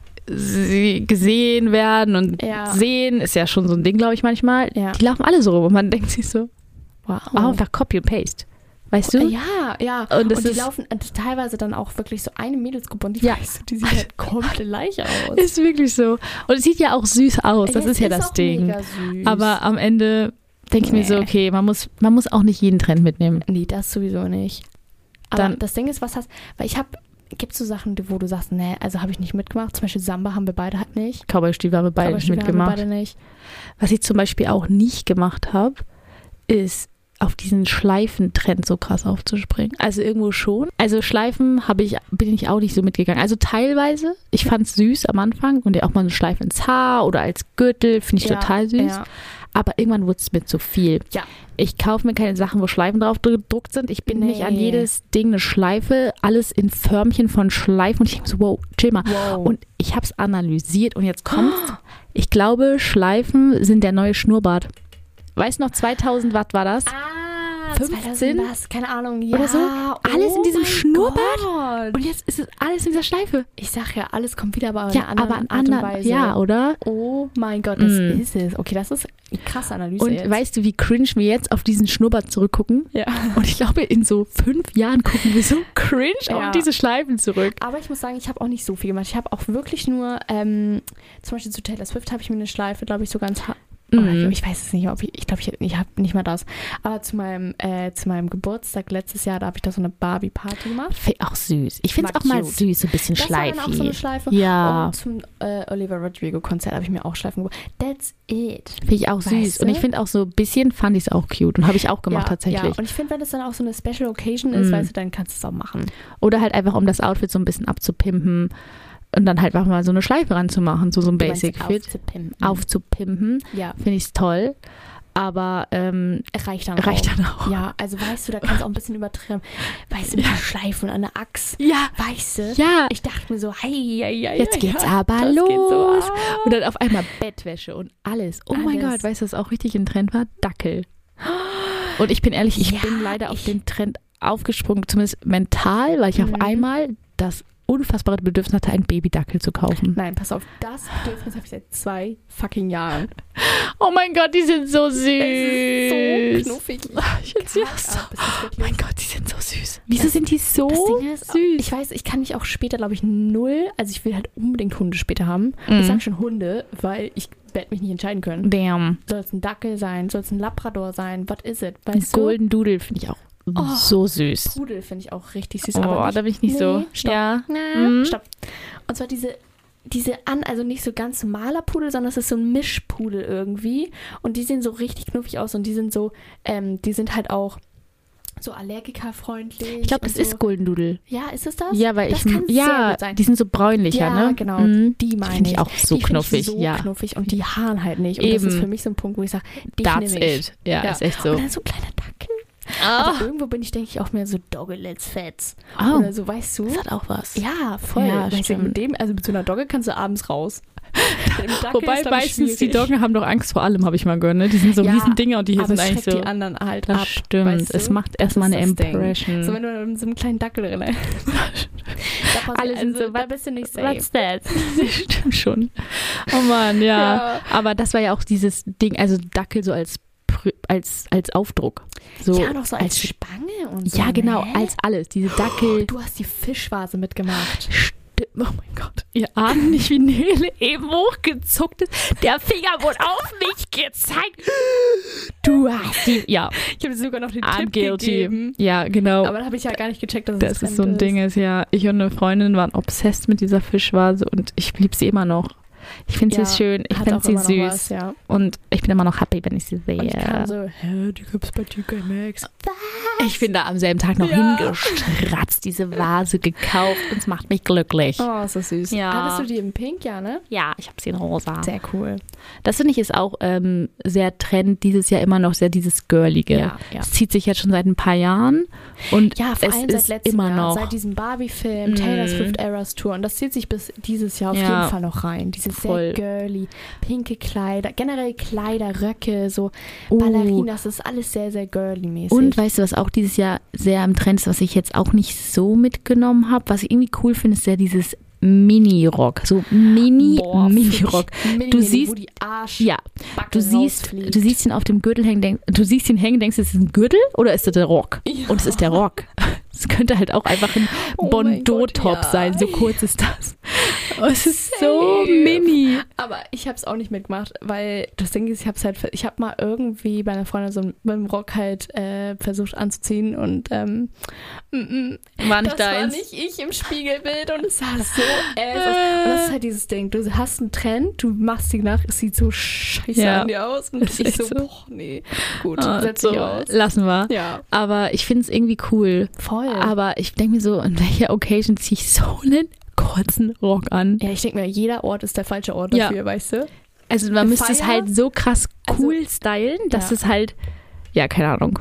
gesehen werden und sehen, ist ja schon so ein Ding, glaube ich, manchmal. Ja. Die laufen alle so rum und man denkt sich so, wow, einfach Copy and Paste. Weißt du? Ja. Und die laufen teilweise dann auch wirklich so eine Mädelsgruppe und die sieht halt komplett gleich aus. Ist wirklich so. Und es sieht ja auch süß aus. Das ist ja das Ding. Mega süß. Aber am Ende denke ich mir so, okay, man muss auch nicht jeden Trend mitnehmen. Nee, das sowieso nicht. Aber dann, das Ding ist, weil gibt es so Sachen, wo du sagst, nee, also habe ich nicht mitgemacht. Zum Beispiel Samba haben wir beide halt nicht. Cowboy-Stiefel haben wir beide nicht mitgemacht. Haben wir beide nicht. Was ich zum Beispiel auch nicht gemacht habe, ist auf diesen Schleifentrend so krass aufzuspringen. Also irgendwo schon. Also Schleifen bin ich auch nicht so mitgegangen. Also teilweise, ich fand es süß am Anfang und ja auch mal eine Schleife ins Haar oder als Gürtel, finde ich total süß. Ja. aber irgendwann wurde es mir zu viel. Ja. Ich kaufe mir keine Sachen, wo Schleifen drauf gedruckt sind. Ich bin nicht an jedes Ding eine Schleife, alles in Förmchen von Schleifen. Und ich denke so, wow, chill mal. Wow. Und ich habe es analysiert und jetzt kommt's. Ich glaube, Schleifen sind der neue Schnurrbart. Weißt du noch, 2000 Watt war das? 15? Was? Keine Ahnung. Ja. Oder so? Alles in diesem mein Schnurrbart? Gott. Und jetzt ist es alles in dieser Schleife. Ich sag ja, alles kommt wieder, aber Ja, in einer aber anderen an Art und anderen, Weise. ja, oder? Oh mein Gott, das ist es. Okay, das ist eine krasse Analyse Und jetzt. weißt du, wie cringe wir jetzt auf diesen Schnurrbart zurückgucken? Ja. Und ich glaube, in so 5 Jahren gucken wir so cringe Ja. auf diese Schleifen zurück. Aber ich muss sagen, ich habe auch nicht so viel gemacht. Ich habe auch wirklich nur, zum Beispiel zu Taylor Swift habe ich mir eine Schleife, glaube ich, so ganz... ich weiß es nicht, ob ich glaube, ich habe nicht mal das. Aber zu meinem Geburtstag letztes Jahr, da habe ich da so eine Barbie-Party gemacht. Auch süß. Ich finde es War auch mal cute. süß, so ein bisschen Das war dann auch so eine schleifig. Schleife. Ja. Und zum Oliver Rodrigo-Konzert habe ich mir auch Schleifen geholt. That's it. Finde ich auch süß. Weißt du? Und ich finde auch so ein bisschen fand ich es auch cute. Und habe ich auch gemacht tatsächlich. Ja, und ich finde, wenn es dann auch so eine Special Occasion ist, weißt du, dann kannst du es auch machen. Oder halt einfach, um das Outfit so ein bisschen abzupimpen. Und dann halt einfach mal so eine Schleife ranzumachen, so ein Du meinst Basic-Fit. Aufzupimpen. Ja, Finde ich es toll. Aber reicht dann reicht auch. dann auch. Ja, also weißt du, da kannst du auch ein bisschen übertreiben. Weißt du, mit der Schleife und an der Axt. Ja. Weißt du? Ja. Ich dachte mir so, hey, Jetzt geht's aber das los. geht so, Und dann auf einmal Bettwäsche und alles. Oh mein Alles. Gott, weißt du, was auch richtig in Trend war? Dackel. Und ich bin ehrlich, ich Ja, bin leider auf den Trend aufgesprungen, zumindest mental, weil ich auf einmal das unfassbare Bedürfnis hatte, einen Babydackel zu kaufen. Nein, pass auf, das Bedürfnis habe ich seit 2 fucking Jahren. Oh mein Gott, die sind so süß. Es ist so knuffig. Ich finde sie auch so. Ab, es ist Oh wirklich- mein Gott, die sind so süß. Wieso sind die so Das Ding ist, süß? ich weiß, ich kann mich auch später, glaube ich, also ich will halt unbedingt Hunde später haben. Mhm. Ich sage schon Hunde, weil ich werde mich nicht entscheiden können. Damn. Soll es ein Dackel sein? Soll es ein Labrador sein? What is it? Ein Weißt du? Golden Doodle finde ich auch so süß. Pudel finde ich auch richtig süß. Oh, aber da bin ich nicht so. Stopp. Ja. Stopp. Und zwar also nicht so ganz normaler Pudel, sondern es ist so ein Mischpudel irgendwie. Und die sehen so richtig knuffig aus und die sind so, die sind halt auch so allergikerfreundlich. Ich glaube, und das so. ist Golden Doodle. Ja, ist es das? Ja, weil das kann sehr gut sein. die sind so bräunlicher, Ja, ne? genau. Mhm. Die meine Finde ich. ich auch so Die finde knuffig, ich so ja. knuffig und die Haaren halt nicht. Und Eben. das ist für mich so ein Punkt, wo ich sage, dich That's nehme ich. it. Ja, ist echt so. Und dann so kleine Dackel. Aber irgendwo bin ich, denke ich, auch mehr so Dogge Let's Fets. Oh, Oder so, weißt du? das hat auch was. Ja, voll. Ja, Weißt du, stimmt. mit so einer Dogge kannst du abends raus. Mit dem Dackel Wobei ist, glaub ich, meistens die schwierig. Doggen haben doch Angst vor allem, habe ich mal gehört. Ne? Die sind so Ja, riesen Dinger und die hier aber sind es eigentlich schreckt so. die anderen halt Das ab. stimmt. Weißt du? Es macht erstmal eine Das ist das Ding. Impression. So, wenn du mit so einem kleinen Dackel drin Alle sind so, da bist du nicht safe. What's that? Stimmt schon. Oh Mann, ja. Aber das war ja auch dieses Ding, also Dackel so als Aufdruck. So Ja, noch so als Spange und so. Ja, genau, ne? als alles. Diese Dackel. Du hast die Fischvase mitgemacht. Oh mein Gott. Ihr ahnt nicht, wie Nele eben hochgezuckt ist. Der Finger wurde auf mich gezeigt. Du hast die. Ja, Ich habe sogar noch den I'm Tipp guilty. gegeben. Ja, genau. Aber da habe ich ja gar nicht gecheckt, dass Das ist so ein Ding ist, ja. Ich und eine Freundin waren obsessed mit dieser Fischvase und ich liebe sie immer noch. Ich finde sie schön, ich finde sie süß. Was, ja. Und ich bin immer noch happy, wenn ich sie sehe. Und ich kann so, hä, die gibt's bei TK Maxx. Ich bin da am selben Tag noch hingestratzt, diese Vase gekauft und es macht mich glücklich. Oh, ist das süß. Ja. Hattest du die im Pink, ja, ne? Ja, ich habe sie in rosa. Sehr cool. Das finde ich ist auch sehr Trend dieses Jahr immer noch sehr dieses Girlige. Ja, ja. Es zieht sich jetzt schon seit ein paar Jahren und Ja, vor es allem seit ist letztem immer Jahr, noch. seit diesem Barbie-Film, Taylor Swift Eras Tour. Und das zieht sich bis dieses Jahr auf Ja. jeden Fall noch rein. Dieses Voll. sehr girly, pinke Kleider, generell Kleider, Röcke, so Ballerinas, das ist alles sehr, sehr girly-mäßig. Und weißt du, was auch dieses Jahr sehr im Trend ist, was ich jetzt auch nicht so mitgenommen habe, was ich irgendwie cool finde, ist ja dieses Mini-Rock. So Mini-Rock. Du siehst, wo die ja, du siehst ihn auf dem Gürtel hängen, denkst, es ist ein Gürtel oder ist das der Rock? Ja. Und es ist der Rock. Es könnte halt auch einfach ein Oh mein Bordeaux-Top Gott, ja. sein, so kurz ist das. Oh, es ist so Safe. mini. Aber ich habe es auch nicht mitgemacht, weil das Ding ist, ich habe mal irgendwie bei einer Freundin so mit dem Rock halt versucht anzuziehen und War nicht das war deins. nicht ich im Spiegelbild und es sah so ass aus. Und das ist halt dieses Ding, du hast einen Trend, du machst die nach, es sieht so scheiße Ja. an dir aus und Ist ich echt so, so. boah, nee, gut, Ah, setz so, dich aus. lassen wir. Ja, Aber ich finde es irgendwie cool. voll. Aber ich denke mir so, an welcher Occasion ziehe ich so einen kurzen Rock an? Ja, ich denke mir, jeder Ort ist der falsche Ort Ja. dafür, weißt du? Also man müsste es Feier? halt so krass cool stylen, dass es halt, ja, keine Ahnung.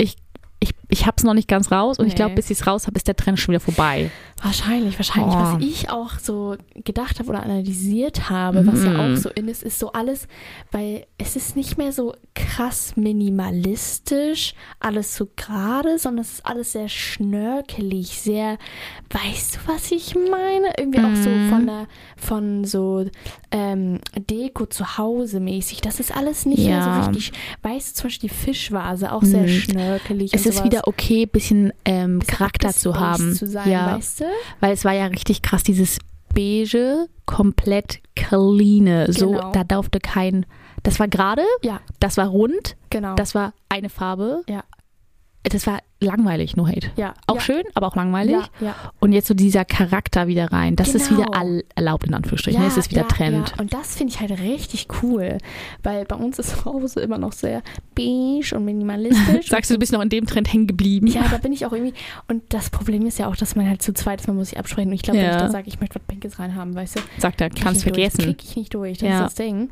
Ich hab's noch nicht ganz raus und ich glaube, bis ich es raus habe, ist der Trend schon wieder vorbei. Wahrscheinlich. Oh. Was ich auch so gedacht habe oder analysiert habe, was ja auch so in ist so alles, weil es ist nicht mehr so krass minimalistisch, alles so gerade, sondern es ist alles sehr schnörkelig, sehr, weißt du, was ich meine? Irgendwie auch so von so Deko zu Hause mäßig. Das ist alles nicht mehr so richtig, weißt du, zum Beispiel die Fischvase, auch sehr schnörkelig. Es ist wieder okay, ein bisschen Charakter zu haben. Zu sein, weißt du? Weil es war ja richtig krass, dieses beige, komplett clean. So, da durfte das war gerade, das war rund, das war eine Farbe. Ja. Das war langweilig, no hate. Ja. Auch schön, aber auch langweilig. Ja. Und jetzt so dieser Charakter wieder rein. Das ist wieder erlaubt, in Anführungsstrichen. Es ist wieder Trend. Ja. Und das finde ich halt richtig cool. Weil bei uns ist zu Hause immer noch sehr beige und minimalistisch. Sagst du, du bist noch in dem Trend hängen geblieben? Ja, da bin ich auch irgendwie. Und das Problem ist ja auch, dass man halt zu zweit ist, man muss sich absprechen. Und ich glaube, wenn ich da sage, ich möchte was Pinkes reinhaben, weißt du. Sagt er, kannst vergessen. Kriege ich nicht durch, das ist das Ding.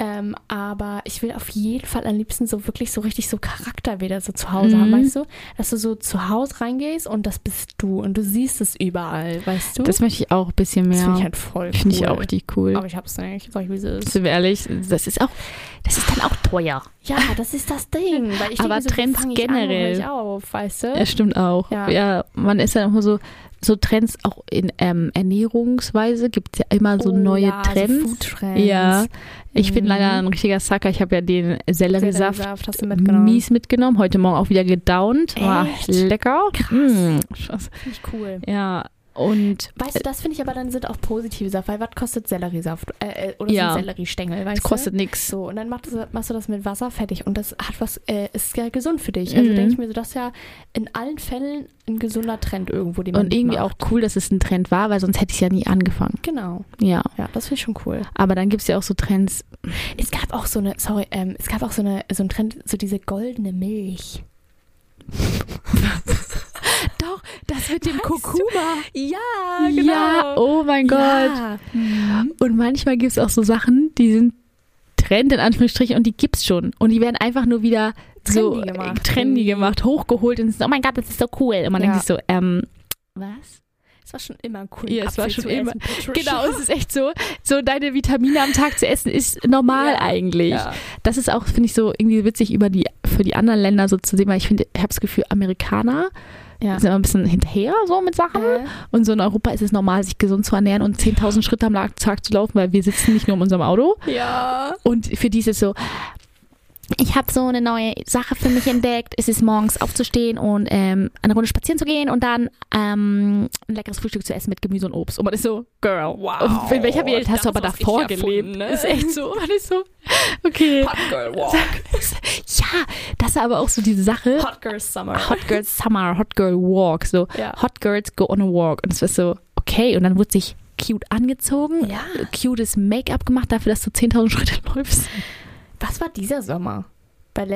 Aber ich will auf jeden Fall am liebsten so wirklich so richtig so Charakter wieder so zu Hause haben, weißt du? Dass du so zu Hause reingehst und das bist du und du siehst es überall, weißt du? Das möchte ich auch ein bisschen mehr. Das finde ich halt voll cool. Finde ich auch richtig cool. Aber ich hab's nicht, sag ich, wie es ist. Sind wir ehrlich, das ist dann auch teuer. Ja, das ist das Ding. Weil ich aber denke, Trends so, generell. Ich auf, weißt du? Ja, stimmt auch. Ja, man ist dann immer so Trends auch in Ernährungsweise gibt es ja immer so neue Trends. So Food-Trends. Ja, ich bin leider ein richtiger Sucker. Ich habe ja den Selleriesaft hast du mitgenommen. mies mitgenommen. Heute Morgen auch wieder gedownt. War lecker. Krass. Finde ich cool. Ja. Und weißt du, das finde ich aber dann sind auch positive Sachen, weil was kostet Selleriesaft oder so Selleriestängel, weißt du? Kostet nichts. So, und dann machst du das mit Wasser fertig und das hat ist ja gesund für dich. Also denke ich mir so, das ist ja in allen Fällen ein gesunder Trend irgendwo, den man und irgendwie macht. auch cool, dass es ein Trend war, weil sonst hätte ich es ja nie angefangen. Genau. Ja. Ja, das finde ich schon cool. Aber dann gibt es ja auch so Trends. Es gab auch so einen Trend, so diese goldene Milch. Doch, das mit dem Kurkuma. Ja, genau. Ja, oh mein Gott. Ja. Und manchmal gibt es auch so Sachen, die sind Trend in Anführungsstrichen und die gibt's schon. Und die werden einfach nur wieder trendy gemacht, hochgeholt und oh mein Gott, das ist so cool. Und man denkt sich so, was? Es war schon immer cool. Ja, es war schon immer. Genau, es ist echt so deine Vitamine am Tag zu essen ist normal eigentlich. Ja. Das ist auch, finde ich, so irgendwie witzig für die anderen Länder so zu sehen, weil ich habe das Gefühl, Amerikaner sind immer ein bisschen hinterher so mit Sachen. Und so in Europa ist es normal, sich gesund zu ernähren und 10.000 Schritte am Tag zu laufen, weil wir sitzen nicht nur in unserem Auto. Ja. Und für die ist es so, ich habe so eine neue Sache für mich entdeckt. Es ist morgens aufzustehen und eine Runde spazieren zu gehen und dann ein leckeres Frühstück zu essen mit Gemüse und Obst. Und man ist so, Girl, wow. In welcher Welt hast du aber davor gelebt? Ne? Ist echt so. Man ist so, okay. Hot Girl Walk. Ja, das ist aber auch so diese Sache. Hot Girl Summer. Hot Girl Summer, Hot Girl Walk. So, Hot Girls go on a walk. Und es war so, okay. Und dann wurde sich cute angezogen, cutes Make-up gemacht dafür, dass du 10.000 Schritte läufst. Was war dieser Sommer? Weil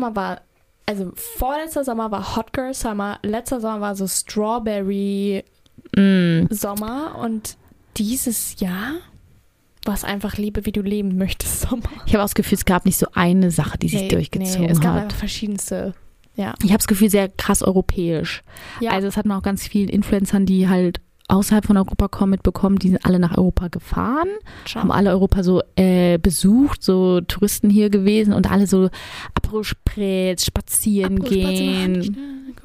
vorletzter Sommer war Hot Girl Summer, letzter Sommer war so Strawberry Sommer und dieses Jahr war es einfach Liebe, wie du leben möchtest Sommer. Ich habe auch das Gefühl, es gab nicht so eine Sache, die sich durchgezogen hat. Es gab einfach verschiedenste. Ja. Ich habe das Gefühl, sehr krass europäisch. Ja. Also es hat man auch ganz vielen Influencern, die halt außerhalb von Europa kommen, mitbekommen, die sind alle nach Europa gefahren, haben alle Europa so besucht, so Touristen hier gewesen und alle so Aperol Spritz, spazieren gehen.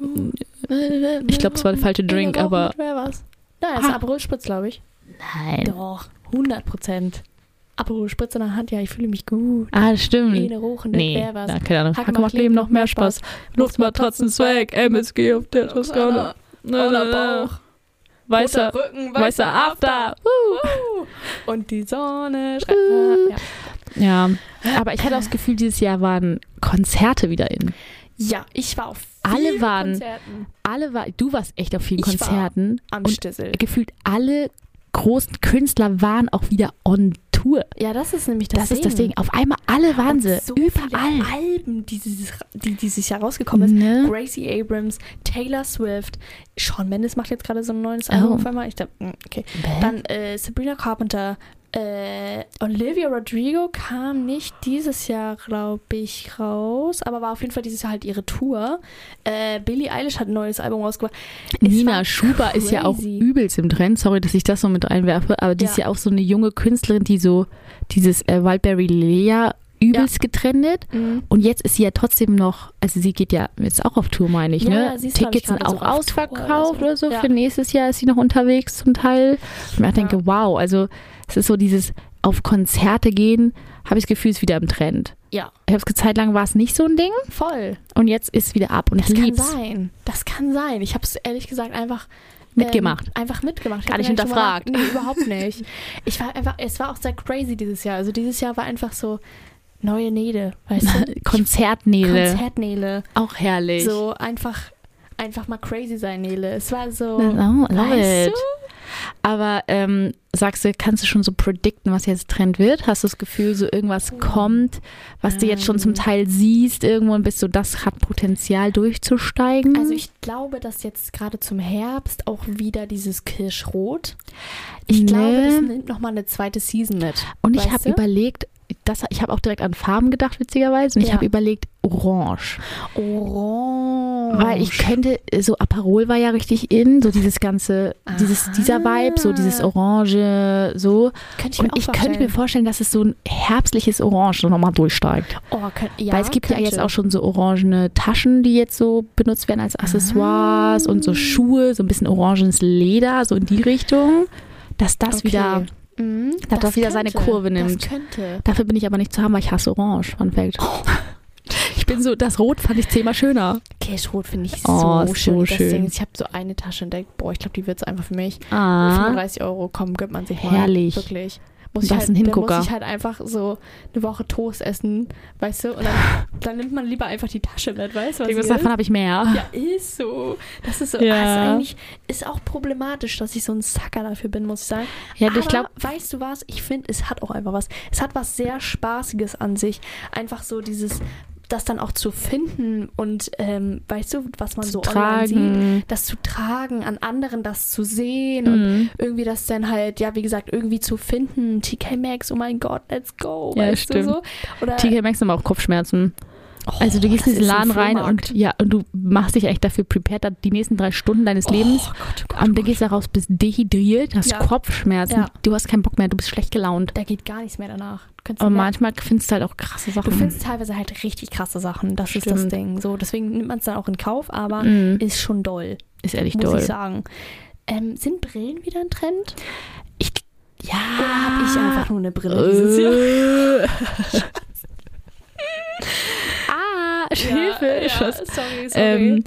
Ich glaube, es war der falsche Drink, aber... Nein, das ist Aperol Spritz, glaube ich. Nein. Doch, 100%. Aperol Spritz in der Hand, ja, ich fühle mich gut. Ah, das stimmt. Keine Ahnung. Hack macht Leben noch mehr Spaß. Luftmatratzen, Swag, MSG auf der Toskana. Bauch. Weißer Rücken, weißer After. Und die Sonne. Ja, aber ich hatte auch das Gefühl, dieses Jahr waren Konzerte wieder in. Ja, ich war auf vielen Konzerten. Du warst echt auf vielen Konzerten. Am Stissel. Gefühlt alle großen Künstler waren auch wieder on Tour. Ja, das ist nämlich das Ding. Das ist das Ding. Auf einmal alle waren sie. So überall. Viele Alben, die dieses Jahr rausgekommen sind. Ne? Gracie Abrams, Taylor Swift, Shawn Mendes macht jetzt gerade so ein neues Album auf einmal. Ich dachte, okay. Dann Sabrina Carpenter, Olivia Rodrigo kam nicht dieses Jahr, glaube ich, raus, aber war auf jeden Fall dieses Jahr halt ihre Tour. Billie Eilish hat ein neues Album rausgebracht. Nina Schuber ist ja auch übelst im Trend. Sorry, dass ich das so mit reinwerfe, aber die ist ja auch so eine junge Künstlerin, die so dieses Wildberry Lea übelst getrennt. Und jetzt ist sie ja trotzdem noch, also sie geht ja jetzt auch auf Tour, meine ich, ne? Tickets sind auch ausverkauft oder so. Für nächstes Jahr ist sie noch unterwegs zum Teil. Und ich mir denke, wow, also es ist so dieses auf Konzerte gehen, habe ich das Gefühl, ist wieder im Trend. Ja. Ich habe es Zeit lang war es nicht so ein Ding. Voll. Und jetzt ist es wieder ab und ich lieb's. Das kann sein. Ich habe es ehrlich gesagt einfach mitgemacht. Einfach mitgemacht. Gar nicht hinterfragt. Nee, überhaupt nicht. Es war auch sehr crazy dieses Jahr. Also dieses Jahr war einfach so neue Nele, weißt du? Konzertnele. Auch herrlich. So einfach mal crazy sein, Nele. Es war so, weißt du? Aber sagst du, kannst du schon so predikten, was jetzt Trend wird? Hast du das Gefühl, so irgendwas kommt, was du jetzt schon zum Teil siehst irgendwo und bist so, das hat Potenzial durchzusteigen? Also ich glaube, dass jetzt gerade zum Herbst auch wieder dieses Kirschrot, ich glaube, das nimmt nochmal eine zweite Season mit. Und ich habe überlegt, ich habe auch direkt an Farben gedacht, witzigerweise. Und ich habe überlegt, Orange. Weil ich könnte, so Aperol war ja richtig in, so dieses ganze, dieser Vibe, so dieses Orange, so. Ich könnte mir vorstellen, dass es so ein herbstliches Orange nochmal durchsteigt. Weil es gibt ja jetzt auch schon so orangene Taschen, die jetzt so benutzt werden als Accessoires und so Schuhe, so ein bisschen orangenes Leder, so in die Richtung, dass das wieder... dass das wieder seine Kurve nimmt. Das könnte. Dafür bin ich aber nicht zu haben, weil ich hasse Orange. Fun Fact. Ich bin so, das Rot fand ich 10-mal schöner. Kirschrot finde ich so schön. Deswegen, ich habe so eine Tasche entdeckt. Boah, ich glaube, die wird es einfach für mich. 35 €, komm, gönnt man sich mal. Herrlich. Wirklich. Muss ich halt einfach so eine Woche Toast essen, weißt du? Und dann nimmt man lieber einfach die Tasche mit, weißt du? Davon habe ich mehr. Ja, ist so. Das ist so. Ja. Also ist auch problematisch, dass ich so ein Sucker dafür bin, muss ich sagen. Ja, aber ich glaube, weißt du was? Ich finde, es hat auch einfach was. Es hat was sehr Spaßiges an sich. Einfach so das dann auch zu finden und weißt du, was man so online sieht, das zu tragen, an anderen das zu sehen und irgendwie das dann halt, ja, wie gesagt, irgendwie zu finden. TK Maxx, oh mein Gott, let's go, ja, weißt stimmt. du so? Oder TK Maxx haben auch Kopfschmerzen. Also du gehst in diesen Laden rein und du machst dich echt dafür prepared, die nächsten 3 Stunden deines Lebens. Und du gehst da raus, bist dehydriert, hast Kopfschmerzen, du hast keinen Bock mehr, du bist schlecht gelaunt. Da geht gar nichts mehr danach. Aber manchmal findest du halt auch krasse Sachen. Du findest teilweise halt richtig krasse Sachen, das ist das Ding. So, deswegen nimmt man es dann auch in Kauf, aber ist schon doll. Ist ehrlich muss doll. Muss ich sagen. Sind Brillen wieder ein Trend? Ja. Oder habe ich einfach nur eine Brille dieses Jahr? Hilfe. Sorry.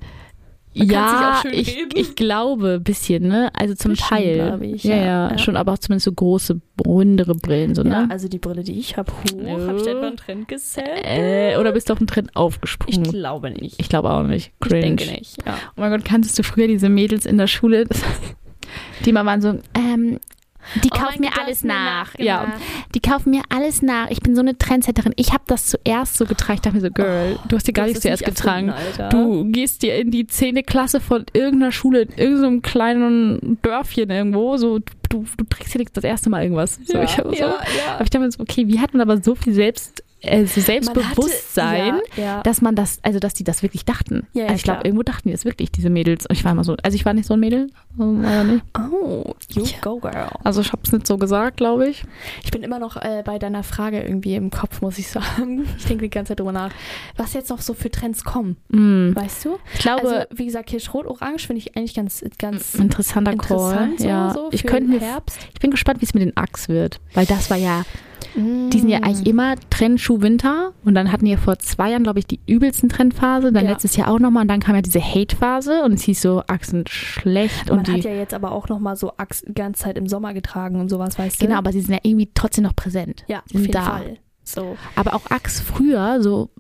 Ich glaube ein bisschen, ne? Also zum Teil. Ja, schon, aber auch zumindest so große, rundere Brillen, so, ne? Ja, also die Brille, die ich habe, habe ich da etwa einen Trend gesetzt? Oder bist du auf den Trend aufgesprungen? Ich glaube nicht. Ich glaube auch nicht. Cringe. Ich denke nicht, ja. Oh mein Gott, kanntest du früher diese Mädels in der Schule, die mal waren so, die kaufen mir alles nach. Ja, die kaufen mir alles nach. Ich bin so eine Trendsetterin. Ich habe das zuerst so getragen. Ich dachte mir so, Girl, du hast dir gar nichts zuerst getragen. Du gehst dir in die 10. Klasse von irgendeiner Schule, in irgendeinem kleinen Dörfchen irgendwo, so du trägst dir das erste Mal irgendwas. So, aber ich dachte mir so, okay, wie hat man aber so viel Selbstbewusstsein, dass man das, also dass die das wirklich dachten. Ja, also ich glaube, irgendwo dachten die das wirklich, diese Mädels. Und ich war immer so, also ich war nicht so ein Mädel. Nicht. Oh, you go girl. Also ich habe es nicht so gesagt, glaube ich. Ich bin immer noch bei deiner Frage irgendwie im Kopf, muss ich sagen. Ich denke die ganze Zeit drüber nach, was jetzt noch so für Trends kommen. Weißt du? Ich glaube, also wie gesagt, Kirschrot, Orange finde ich eigentlich ganz interessanter Call. Ja. So ich bin gespannt, wie es mit den Axe wird, weil das war ja die sind ja eigentlich immer Trendschuh Winter und dann hatten die ja vor 2 Jahren, glaube ich, die übelsten Trendphase, dann letztes Jahr auch nochmal und dann kam ja diese Hate-Phase und es hieß so, Axe sind schlecht. Man hat ja jetzt aber auch nochmal so Axe die ganze Zeit im Sommer getragen und sowas, weißt du? Genau, aber sie sind ja irgendwie trotzdem noch präsent. Ja, auf jeden Fall. So. Aber auch Axe früher, so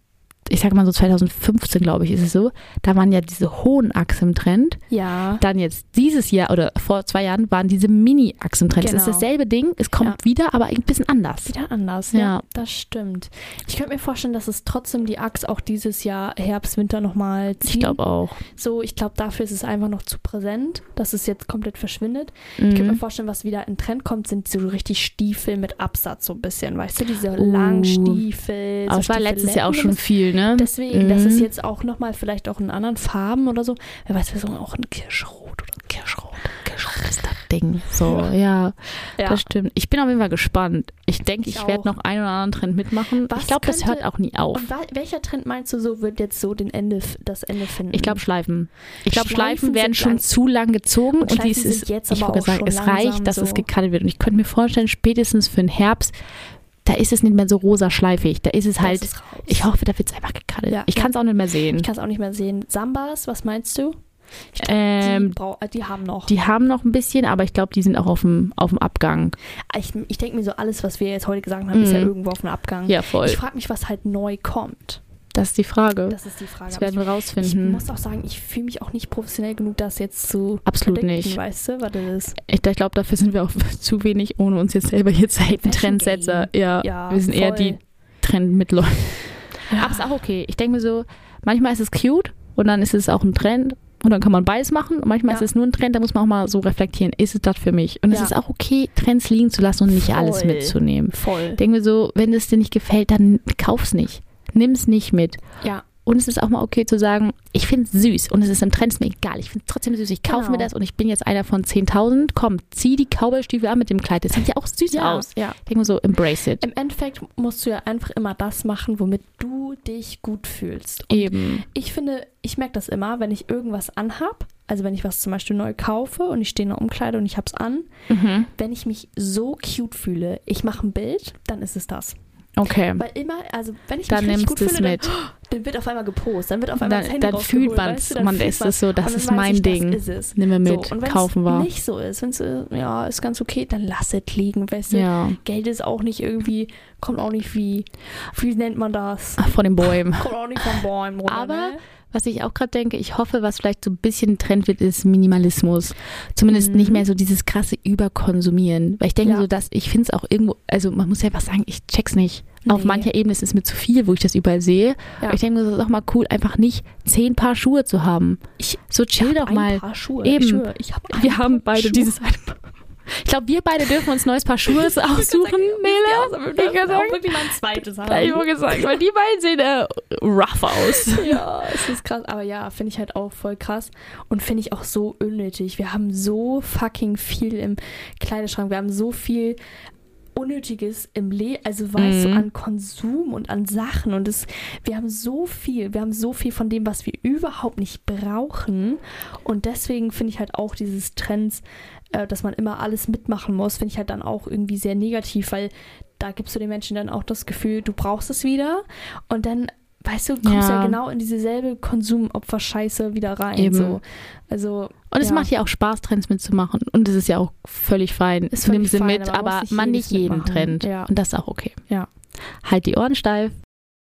ich sage mal so 2015, glaube ich, ist es so, da waren ja diese hohen Achsen im Trend. Ja. Dann jetzt dieses Jahr oder vor 2 Jahren waren diese Mini-Achsen im Trend. Genau. Es ist dasselbe Ding, es kommt wieder, aber ein bisschen anders. Wieder anders, ja, das stimmt. Ich könnte mir vorstellen, dass es trotzdem die Axt auch dieses Jahr Herbst, Winter nochmal zieht. Ich glaube auch. So, ich glaube, dafür ist es einfach noch zu präsent, dass es jetzt komplett verschwindet. Ich könnte mir vorstellen, was wieder in Trend kommt, sind so richtig Stiefel mit Absatz so ein bisschen, weißt du, diese langen Stiefel. Aber es war letztes Jahr auch schon viel, ne? Deswegen, das ist jetzt auch nochmal vielleicht auch in anderen Farben oder so. Wer weiß, wir sollen auch ein Kirschrot oder ein Kirschrot. Kirschrot ist das Ding. So, ja, das stimmt. Ich bin auf jeden Fall gespannt. Ich denke, ich werde noch einen oder anderen Trend mitmachen. Ich glaube, das hört auch nie auf. Und welcher Trend meinst du so, wird jetzt so das Ende finden? Ich glaube, Schleifen. Ich glaube, Schleifen werden schon zu lang gezogen und dies ist, ich wollte sagen, es reicht, dass es gekattet wird. Und ich könnte mir vorstellen, spätestens für den Herbst, da ist es nicht mehr so rosa schleifig. Da ist es halt, ich hoffe, da wird es einfach gekattet. Ja, ich kann es auch nicht mehr sehen. Ich kann es auch nicht mehr sehen. Sambas, was meinst du? Ich glaub, die haben noch. Die haben noch ein bisschen, aber ich glaube, die sind auch auf dem Abgang. Ich denke mir so, alles, was wir jetzt heute gesagt haben, ist ja irgendwo auf dem Abgang. Ja, voll. Ich frage mich, was halt neu kommt. Das ist die Frage. Das ist die Frage. Das werden wir rausfinden. Ich muss auch sagen, ich fühle mich auch nicht professionell genug, das jetzt zu Absolut nicht. Weißt du, was das ist? Ich glaube, dafür sind wir auch zu wenig, ohne uns jetzt selber hier zu haten. Trendsetzer. Ja, wir sind eher die Trendmitläufer. Ja. Aber ist auch okay. Ich denke mir so, manchmal ist es cute und dann ist es auch ein Trend. Und dann kann man beides machen. Und manchmal ist es nur ein Trend, da muss man auch mal so reflektieren, ist es das für mich? Und es ist auch okay, Trends liegen zu lassen und nicht alles mitzunehmen. Voll. Denke mir so, wenn es dir nicht gefällt, dann kauf's nicht. Nimm's nicht mit. Ja. Und es ist auch mal okay zu sagen, ich finde es süß und es ist im Trend, ist mir egal. Ich finde es trotzdem süß. Ich kaufe mir das und ich bin jetzt einer von 10.000. Komm, zieh die Cowboy-Stiefel an mit dem Kleid. Das sieht ja auch süß aus. Ja. Denke mir so, embrace it. Im Endeffekt musst du ja einfach immer das machen, womit du dich gut fühlst. Und eben. Ich finde, ich merke das immer, wenn ich irgendwas anhab, also wenn ich was zum Beispiel neu kaufe und ich stehe in der Umkleide und ich hab's an, wenn ich mich so cute fühle, ich mache ein Bild, dann ist es das. Okay. Weil immer, also wenn ich dann mich richtig gut fühle, mit. Dann wird auf einmal gepostet, dann wird auf einmal das Handy dann fühlt man es, man ist es so, das ist mein Ding. Das ist es. Nimm mir mit, so, und kaufen wir. Wenn es nicht so ist, wenn es ist ganz okay, dann lass es liegen, weißt du. Ja. Geld ist auch nicht irgendwie, kommt auch nicht wie nennt man das? Von den Bäumen. Kommt auch nicht von Bäumen. Oder, aber ne? was ich auch gerade denke, ich hoffe, was vielleicht so ein bisschen ein Trend wird, ist Minimalismus. Zumindest nicht mehr so dieses krasse Überkonsumieren. Weil ich denke so, dass ich finde es auch irgendwo, also man muss ja einfach sagen, ich check's nicht. Nee. Auf mancher Ebene ist es mir zu viel, wo ich das überall sehe. Ja. Aber ich denke, es ist auch mal cool, einfach nicht 10 Paar Schuhe zu haben. So chill doch mal. Ein Paar Schuhe. Eben. Ich schwöre, wir haben beide dieses eine Paar. Ich glaube, wir beide dürfen uns ein neues Paar Schuhe aussuchen, Nele. Ich kann auch wirklich mal ein zweites haben. Ich wollte sagen, weil die beiden sehen rough aus. Ja, es ist krass. Aber ja, finde ich halt auch voll krass. Und finde ich auch so unnötig. Wir haben so fucking viel im Kleiderschrank. Wir haben so viel Unnötiges im Leben, also weißt du, an Konsum und an Sachen und wir haben so viel von dem, was wir überhaupt nicht brauchen und deswegen finde ich halt auch dieses Trends, dass man immer alles mitmachen muss, finde ich halt dann auch irgendwie sehr negativ, weil da gibst du den Menschen dann auch das Gefühl, du brauchst es wieder und dann weißt du, kommst ja genau in dieselbe Konsumopfer-Scheiße wieder rein. Eben. So. Also, und es macht ja auch Spaß, Trends mitzumachen. Und es ist ja auch völlig fein. Nimm sie mit, aber man nicht jeden Trend. Ja. Und das ist auch okay. Ja. Halt die Ohren steif.